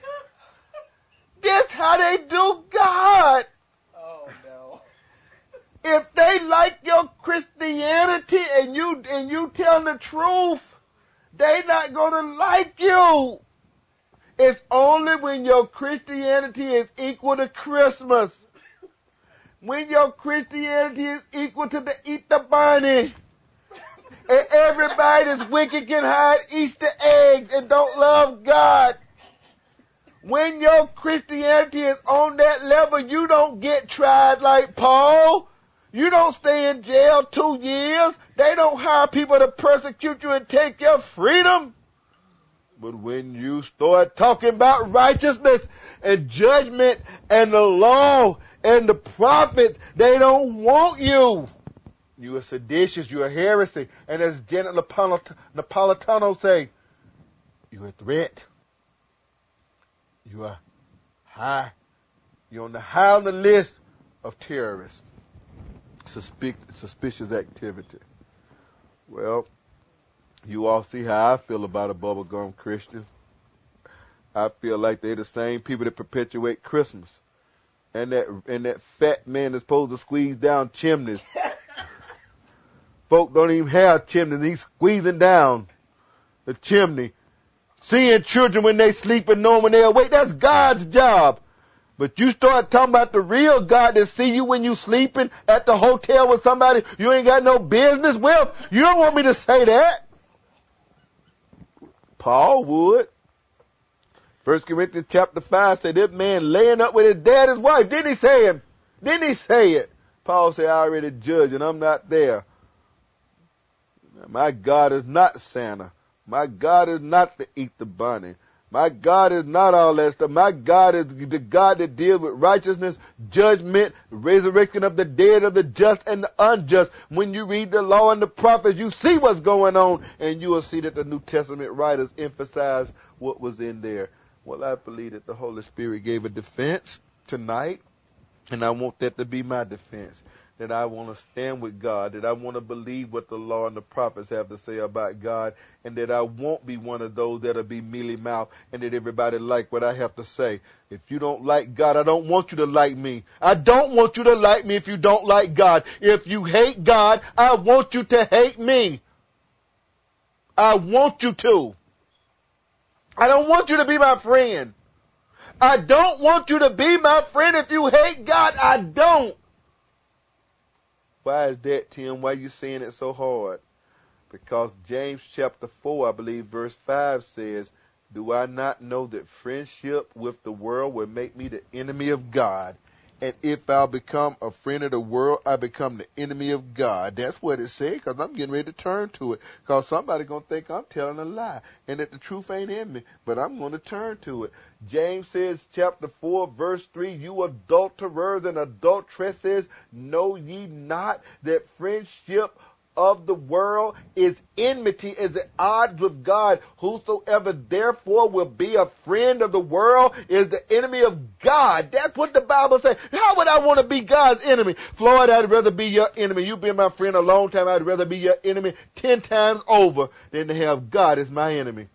This how they do God. Oh no. If they like your Christianity and you tell the truth, they not gonna like you. It's only when your Christianity is equal to Christmas. When your Christianity is equal to the Easter Bunny. And everybody that's wicked can hide Easter eggs and don't love God. When your Christianity is on that level, you don't get tried like Paul. You don't stay in jail 2 years. They don't hire people to persecute you and take your freedom. But when you start talking about righteousness and judgment and the law and the prophets, they don't want you. You are seditious, you are heresy. And as Janet Napolitano say, you're a threat. You are high. You're on the high on the list of terrorists. Suspicious activity. Well, you all see how I feel about a bubblegum Christian. I feel like they're the same people that perpetuate Christmas. And that fat man that's supposed to squeeze down chimneys. Folk don't even have chimneys. He's squeezing down the chimney. Seeing children when they sleep and knowing when they're awake. That's God's job. But you start talking about the real God that see you when you sleeping at the hotel with somebody you ain't got no business with. You don't want me to say that. Paul would. 1 Corinthians chapter 5 said this man laying up with his daddy's wife. Didn't he say him? Didn't he say it? Paul said, I already judged and I'm not there. My God is not Santa. My God is not the Easter bunny. My God is not all that stuff. My God is the God that deals with righteousness, judgment, resurrection of the dead, of the just and the unjust. When you read the law and the prophets, you see what's going on, and you will see that the New Testament writers emphasize what was in there. Well, I believe that the Holy Spirit gave a defense tonight, and I want that to be my defense. That I want to stand with God, that I want to believe what the law and the prophets have to say about God, and that I won't be one of those that'll be mealy-mouthed and that everybody like what I have to say. If you don't like God, I don't want you to like me. I don't want you to like me if you don't like God. If you hate God, I want you to hate me. I want you to. I don't want you to be my friend. I don't want you to be my friend if you hate God. I don't. Why is that, Tim? Why are you saying it so hard? Because James chapter 4, I believe, verse 5 says, do I not know that friendship with the world will make me the enemy of God? And if I'll become a friend of the world, I become the enemy of God. That's what it said, because I'm getting ready to turn to it. Because somebody's going to think I'm telling a lie and that the truth ain't in me. But I'm going to turn to it. James says, chapter 4, verse 3, you adulterers and adulteresses, know ye not that friendship of the world is enmity, is at odds with God. Whosoever therefore will be a friend of the world is the enemy of God. That's what the Bible says. How would I want to be God's enemy? Floyd, I'd rather be your enemy. You've been my friend a long time. I'd rather be your enemy 10 times over than to have God as my enemy.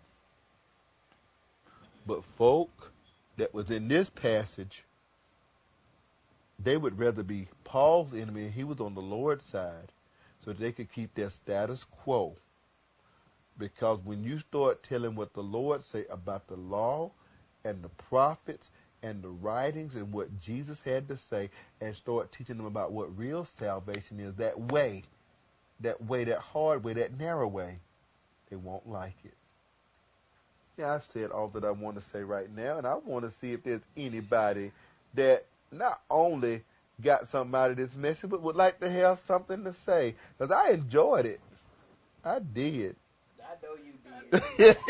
But folk that was in this passage, they would rather be Paul's enemy, and he was on the Lord's side, so they could keep their status quo. Because when you start telling what the Lord say about the law and the prophets and the writings and what Jesus had to say, and start teaching them about what real salvation is, that hard way, that narrow way, they won't like it. Yeah, I've said all that I want to say right now, and I want to see if there's anybody that not only got something out of this message, but would like to have something to say. Because I enjoyed it. I did. I know you did.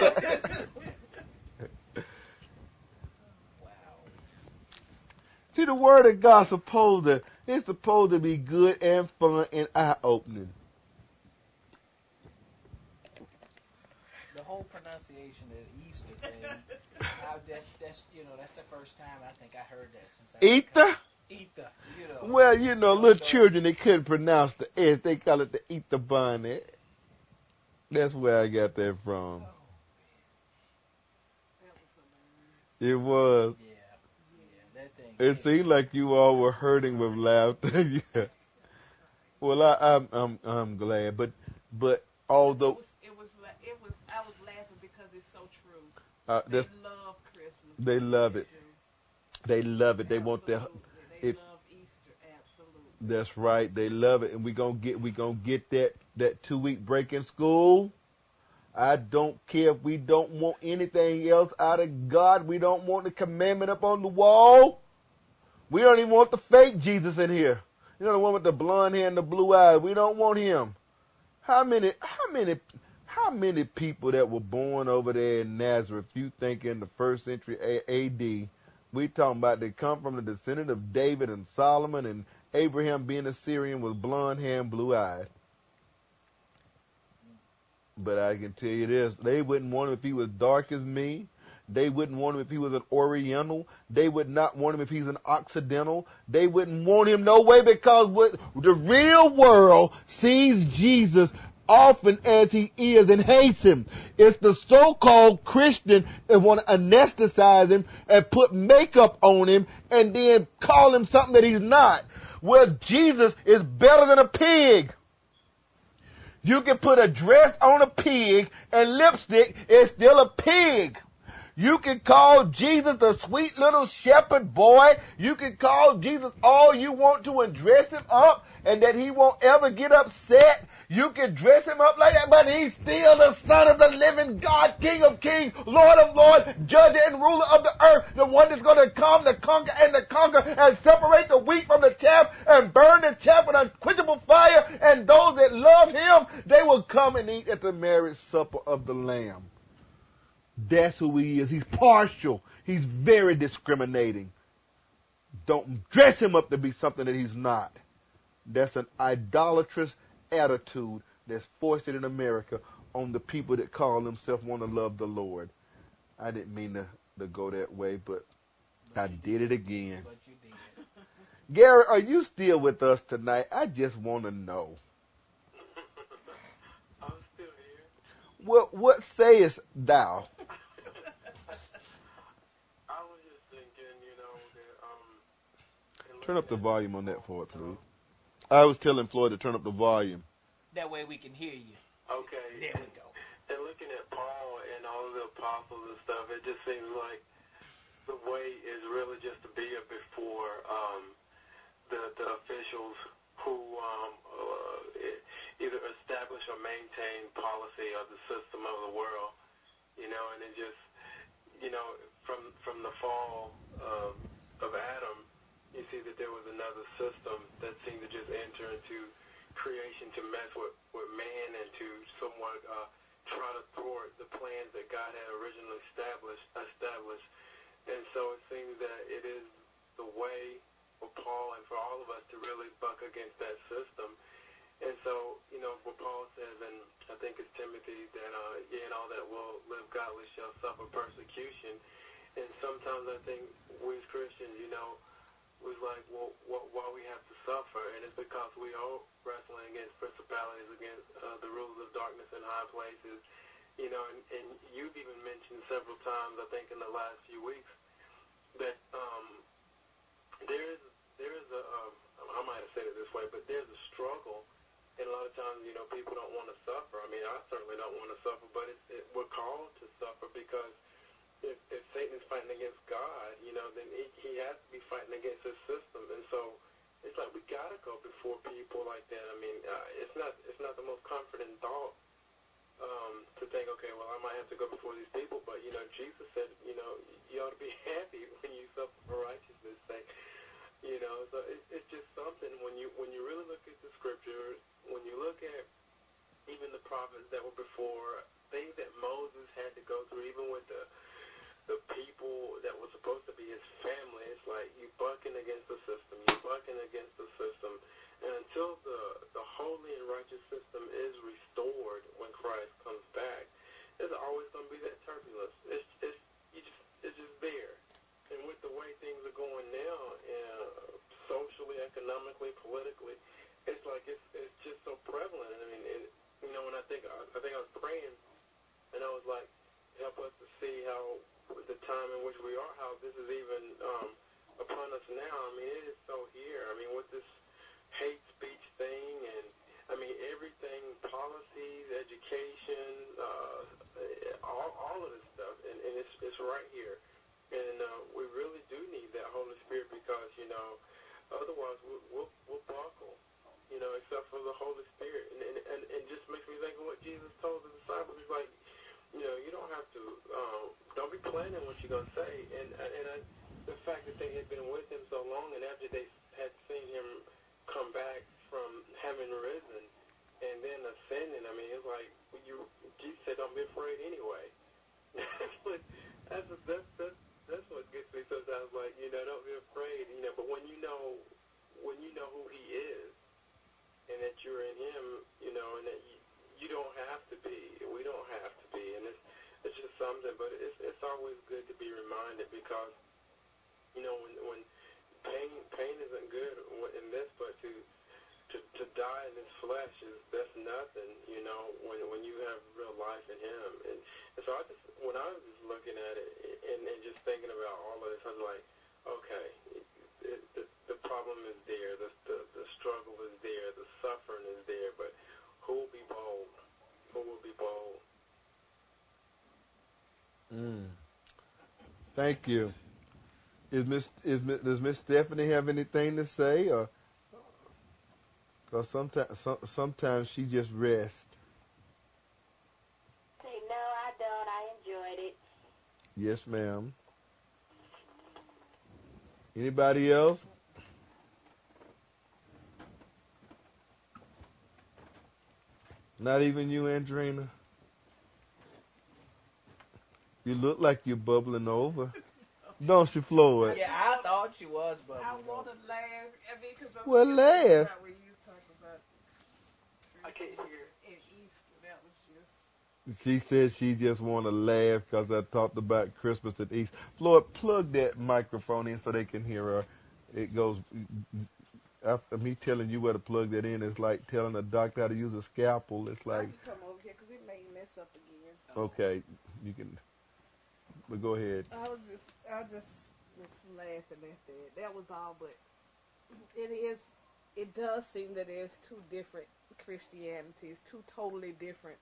Wow. See, the Word of God it's supposed to be good and fun and eye-opening. The whole pronunciation of the Easter thing, that's the first time I think I heard that since Ether? Ether, Well, little children, they couldn't pronounce the S. They call it the Ether bunny. That's where I got that from. It was. Yeah, that thing. It seemed like you all were hurting with laughter. Yeah. Well, I'm glad, but although I was laughing because it's so true. They love Christmas. They love it. They love it. They want their. They love Easter, absolutely. That's right. They love it, and we gonna get that 2-week break in school. I don't care if we don't want anything else out of God. We don't want the commandment up on the wall. We don't even want the fake Jesus in here. You know, the one with the blonde hair and the blue eyes. We don't want him. How many how many people that were born over there in Nazareth, you think in the first century A.D., we talking about they come from the descendant of David and Solomon, and Abraham being a Syrian was blonde hair and blue-eyed. But I can tell you this, they wouldn't want him if he was dark as me. They wouldn't want him if he was an Oriental. They would not want him if he's an Occidental. They wouldn't want him no way, because what the real world sees Jesus often as he is and hates him. It's the so-called Christian that want to anesthetize him and put makeup on him and then call him something that he's not. Well, Jesus is better than a pig. You can put a dress on a pig and lipstick, it's still a pig. You can call Jesus the sweet little shepherd boy. You can call Jesus all you want to and dress him up and that he won't ever get upset. You can dress him up like that, but he's still the Son of the living God, King of kings, Lord of lords, Judge and ruler of the earth, the one that's going to come to conquer and separate the wheat from the chaff and burn the chaff with unquenchable fire. And those that love him, they will come and eat at the marriage supper of the Lamb. That's who he is. He's partial. He's very discriminating. Don't dress him up to be something that he's not. That's an idolatrous attitude that's foisted in America on the people that call themselves want to love the Lord. I didn't mean to go that way, but I did it again. But you did. Gary, are you still with us tonight? I just want to know. I'm still here. What sayest thou? I was just thinking, that, Turn up the volume on that for it, please. I was telling Floyd to turn up the volume. That way we can hear you. Okay. There we go. And looking at Paul and all of the apostles and stuff, it just seems like the way is really just to be before the officials who either establish or maintain policy of the system of the world, and it just, from the fall of Adam, you see that there was another system that seemed to just enter into creation to mess with man and to somewhat try to thwart the plans that God had originally established. And so it seems that it is the way for Paul and for all of us to really buck against that system. And so, what Paul says, and I think it's Timothy, that and all that will live godly shall suffer persecution. And sometimes I think we as Christians, was like, well, why we have to suffer? And it's because we are wrestling against principalities, against the rulers of darkness in high places. And you've even mentioned several times, I think in the last few weeks, that there is I might have said it this way, but there's a struggle. And a lot of times, people don't want to suffer. I mean, I certainly don't want to suffer, but we're called to suffer because if Satan is fighting against God, then he has to be fighting against his system. And so it's like we got to go before people like that. I mean, it's not the most comforting thought to think, okay, well, I might have to go before these people, but, Jesus said, you ought to be happy when you suffer for righteousness' sake. So it's just something when you really look at the scriptures, when you look at even the prophets that were before, things that Moses had to go through, even with the people that were supposed to be his family, it's like you bucking against the system, and until the holy and righteous system is restored when Christ comes back, there's always going to be that turbulence. It's just there. And with the way things are going now, socially, economically, politically, it's like it's just so prevalent. I mean, when I think I was praying, and I was like, help us to see how the time in which we are, how this is even upon us now. I mean, it is so here. I mean, with this hate speech thing, and I mean everything, policies, education, all of this stuff, and it's right here. And we really do need that Holy Spirit because, otherwise we'll buckle, except for the Holy Spirit. And just makes me think of what Jesus told the disciples. He's like, you don't have to, don't be planning what you're going to say. And the fact that they had been with him so long, and after they had seen him come back from having risen and then ascending, I mean, it's like, Jesus said, always good to be reminded because, you know, when pain isn't good in this, but to die in this flesh that's nothing, you know, when you have real life in Him. And so when I was just looking at it and just thinking about all of this, I was like, okay, the problem is there, the struggle is there, the suffering is there, but who will be bold? Who will be bold? Thank you. Does Miss Stephanie have anything to say, or because sometimes she just rests? No, I don't. I enjoyed it. Yes, ma'am. Anybody else? Not even you, Andrina? You look like you're bubbling over. Don't you, Floyd? Yeah, I thought she was bubbling. I want to laugh. I mean, because I'm well, laugh. about when you talk about I can't hear. And Easter, that was just. She said she just want to laugh because I talked about Christmas and Easter. Floyd, plug that microphone in so they can hear her. It goes. After me telling you where to plug that in, it's like telling a doctor how to use a scalpel. It's like. I can come over here because it may mess up again. Okay, you can. But go ahead. I just was laughing at that. That was all, but it does seem that there's two different Christianities, two totally different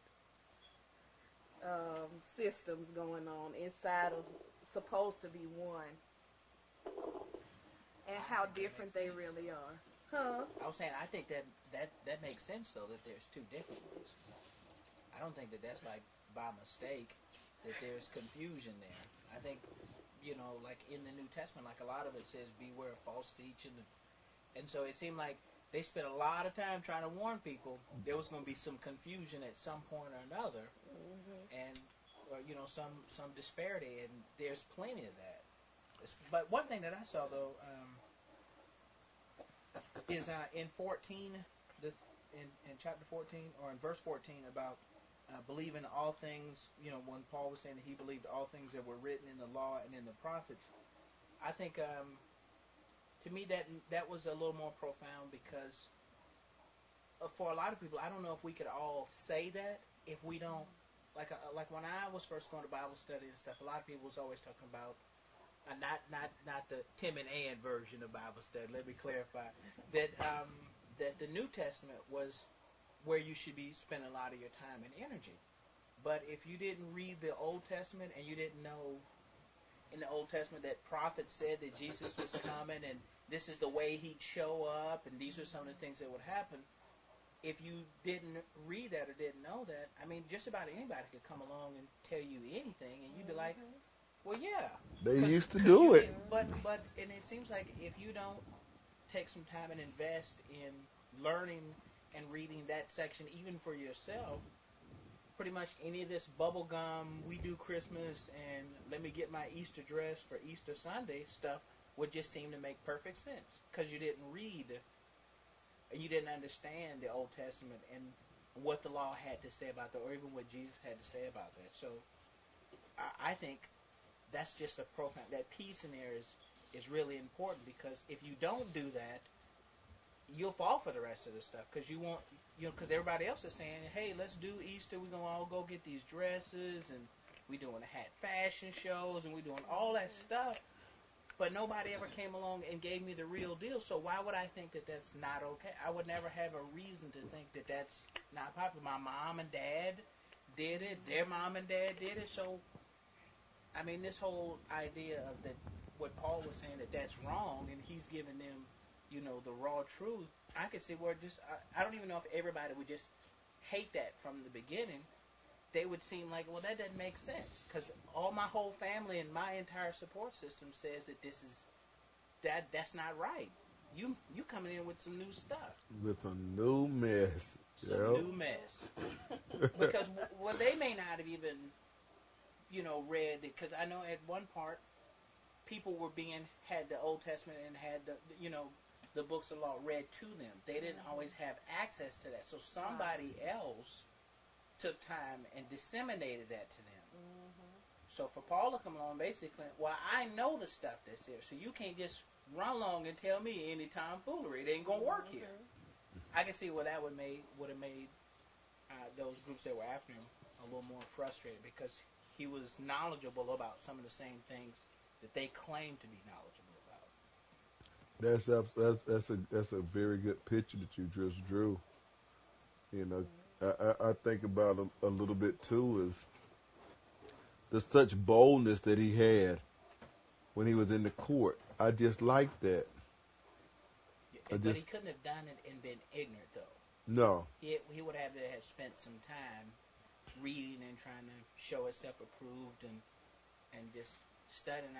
systems going on inside of supposed to be one, and how different they really are. Huh? I was saying, I think that makes sense though, that there's two different ones. I don't think that that's like by mistake that there's confusion there. I think, you know, like in the New Testament, like a lot of it says beware of false teaching, and so it seemed like they spent a lot of time trying to warn people there was going to be some confusion at some point or another, and you know, some disparity, and there's plenty of that. But one thing that I saw though is in 14, in chapter 14 or in verse 14 about believing all things. You know, when Paul was saying that he believed all things that were written in the law and in the prophets, I think to me that was a little more profound because for a lot of people, I don't know if we could all say that if we don't. Like when I was first going to Bible study and stuff, a lot of people was always talking about not the Tim and Ann version of Bible study. Let me clarify that that the New Testament was where you should be spending a lot of your time and energy. But if you didn't read the Old Testament and you didn't know in the Old Testament that prophets said that Jesus was coming and this is the way he'd show up and these are some of the things that would happen, if you didn't read that or didn't know that, I mean, just about anybody could come along and tell you anything, and you'd be like, well, yeah. They used to do it. But and it seems like if you don't take some time and invest in learning and reading that section, even for yourself, pretty much any of this bubblegum, we do Christmas, and let me get my Easter dress for Easter Sunday stuff would just seem to make perfect sense because you didn't read. You didn't understand the Old Testament and what the law had to say about that, or even what Jesus had to say about that. So I think that's just a profound, that piece in there is really important because if you don't do that, you'll fall for the rest of the stuff because you want, because everybody else is saying, hey, let's do Easter, we're going to all go get these dresses, and we're doing hat fashion shows, and we're doing all that stuff. But nobody ever came along and gave me the real deal, so why would I think that that's not okay? I would never have a reason to think that that's not popular. My mom and dad did it. Their mom and dad did it. So, I mean, this whole idea of that, what Paul was saying, that that's wrong, and he's giving them, the raw truth, I could see where just, I don't even know if everybody would just hate that from the beginning. They would seem like, well, that doesn't make sense because all my whole family and my entire support system says that this is that's not right. You coming in with some new stuff. With a new mess. New mess. Because they may not have even read it, because I know at one part people were had the Old Testament and had the books of law read to them. They didn't always have access to that, so somebody else took time and disseminated that to them. So for Paul to come along, basically, well, I know the stuff that's here, so you can't just run along and tell me any tomfoolery. It ain't gonna work here. I can see where that would have made those groups that were after him a little more frustrated, because he was knowledgeable about some of the same things that they claimed to be knowledgeable about. That's a very good picture that you just drew. You know, I think about a little bit too is the such boldness that he had when he was in the court. I just like that. Yeah, but he couldn't have done it and been ignorant, though. No. He would have to have spent some time reading and trying to show himself approved and just studying.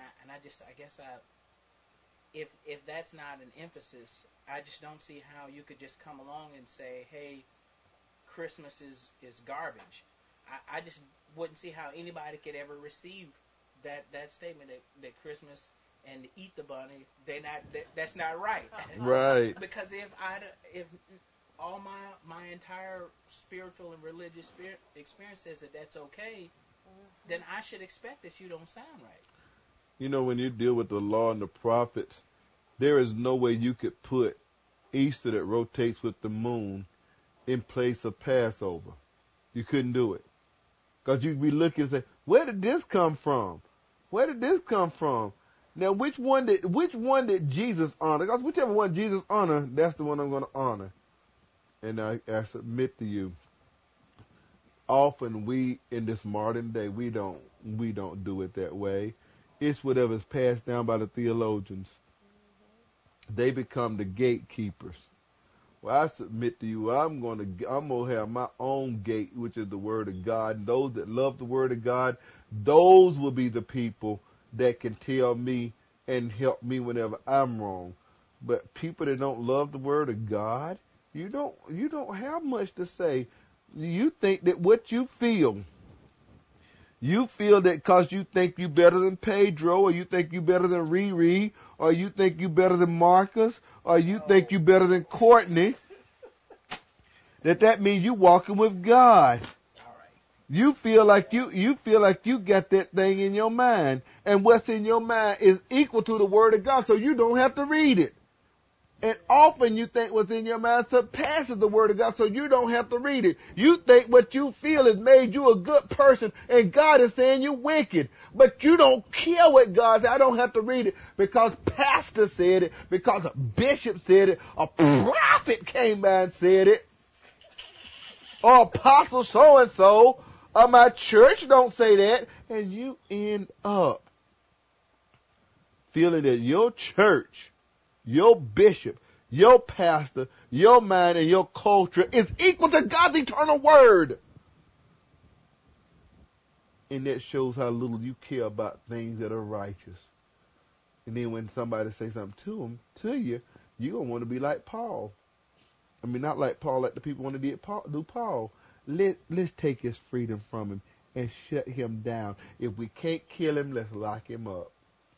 If that's not an emphasis, I just don't see how you could just come along and say, hey, Christmas is garbage. I just wouldn't see how anybody could ever receive that statement that Christmas and eat the bunny, that's not right. Right. Because if all my entire spiritual and religious experience says that that's okay, then I should expect that you don't sound right. You know, when you deal with the law and the prophets, there is no way you could put Easter that rotates with the moon in place of Passover. You couldn't do it. Because you'd be looking and say, where did this come from? Where did this come from? Now, which one did Jesus honor? Because whichever one Jesus honored, that's the one I'm going to honor. And I submit to you, often we, in this modern day, we don't do it that way. It's whatever's passed down by the theologians. They become the gatekeepers. Well, I submit to you, I'm gonna have my own gate, which is the Word of God. And those that love the Word of God, those will be the people that can tell me and help me whenever I'm wrong. But people that don't love the Word of God, you don't have much to say. You think that what you feel that because you think you better than Pedro, or you think you better than Riri, or you think you better than Marcus, or you think you better than Courtney, that means you walking with God. You feel like you got that thing in your mind, and what's in your mind is equal to the Word of God, so you don't have to read it. And often you think what's in your mind surpasses the Word of God, so you don't have to read it. You think what you feel has made you a good person, and God is saying you're wicked. But you don't care what God said. I don't have to read it because pastor said it, because a bishop said it, a prophet came by and said it, or apostle so-and-so, or my church don't say that. And you end up feeling that your church, your bishop, your pastor, your mind, and your culture is equal to God's eternal word. And that shows how little you care about things that are righteous. And then when somebody says something to you, you're going to want to be like Paul. I mean, not like Paul, like the people want to do Paul. Let's take his freedom from him and shut him down. If we can't kill him, let's lock him up.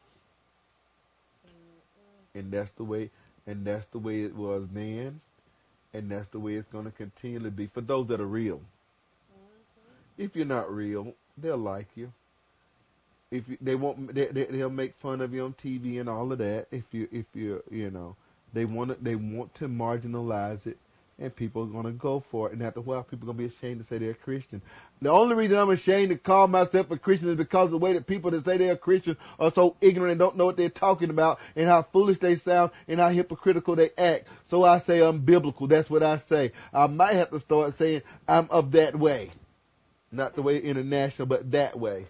And that's the way it was then, and that's the way it's going to continually be for those that are real. If you're not real, they'll like you. If you, they'll make fun of you on TV and all of that. If you they want to marginalize it, and people are going to go for it. And after a while, people are going to be ashamed to say they're Christian. The only reason I'm ashamed to call myself a Christian is because of the way that people that say they're Christian are so ignorant and don't know what they're talking about, and how foolish they sound, and how hypocritical they act. So I say I'm biblical. That's what I say. I might have to start saying I'm of that way. Not the way international, but that way.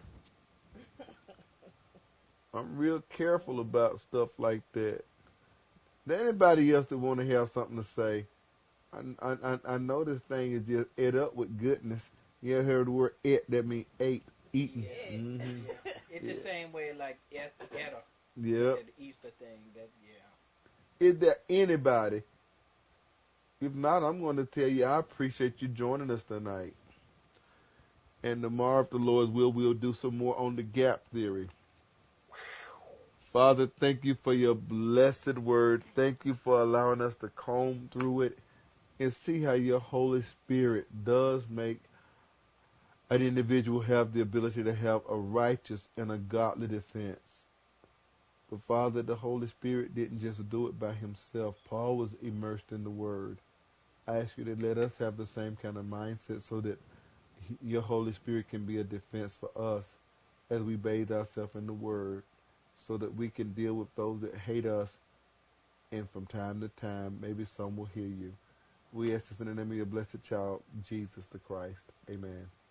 I'm real careful about stuff like that. There anybody else that want to have something to say? I know this thing is just ate up with goodness. You ever heard the word "et"? That means ate, eaten. Yeah. Mm-hmm. It's the same way like Etta. Yeah. The Easter thing. Is there anybody? If not, I'm going to tell you I appreciate you joining us tonight. And tomorrow, if the Lord's will, we'll do some more on the gap theory. Father, thank you for your blessed word. Thank you for allowing us to comb through it and see how your Holy Spirit does make an individual have the ability to have a righteous and a godly defense. But Father, the Holy Spirit didn't just do it by himself. Paul was immersed in the Word. I ask you to let us have the same kind of mindset so that your Holy Spirit can be a defense for us as we bathe ourselves in the Word, so that we can deal with those that hate us, and from time to time, maybe some will hear you. We ask this in the name of your blessed child, Jesus the Christ. Amen.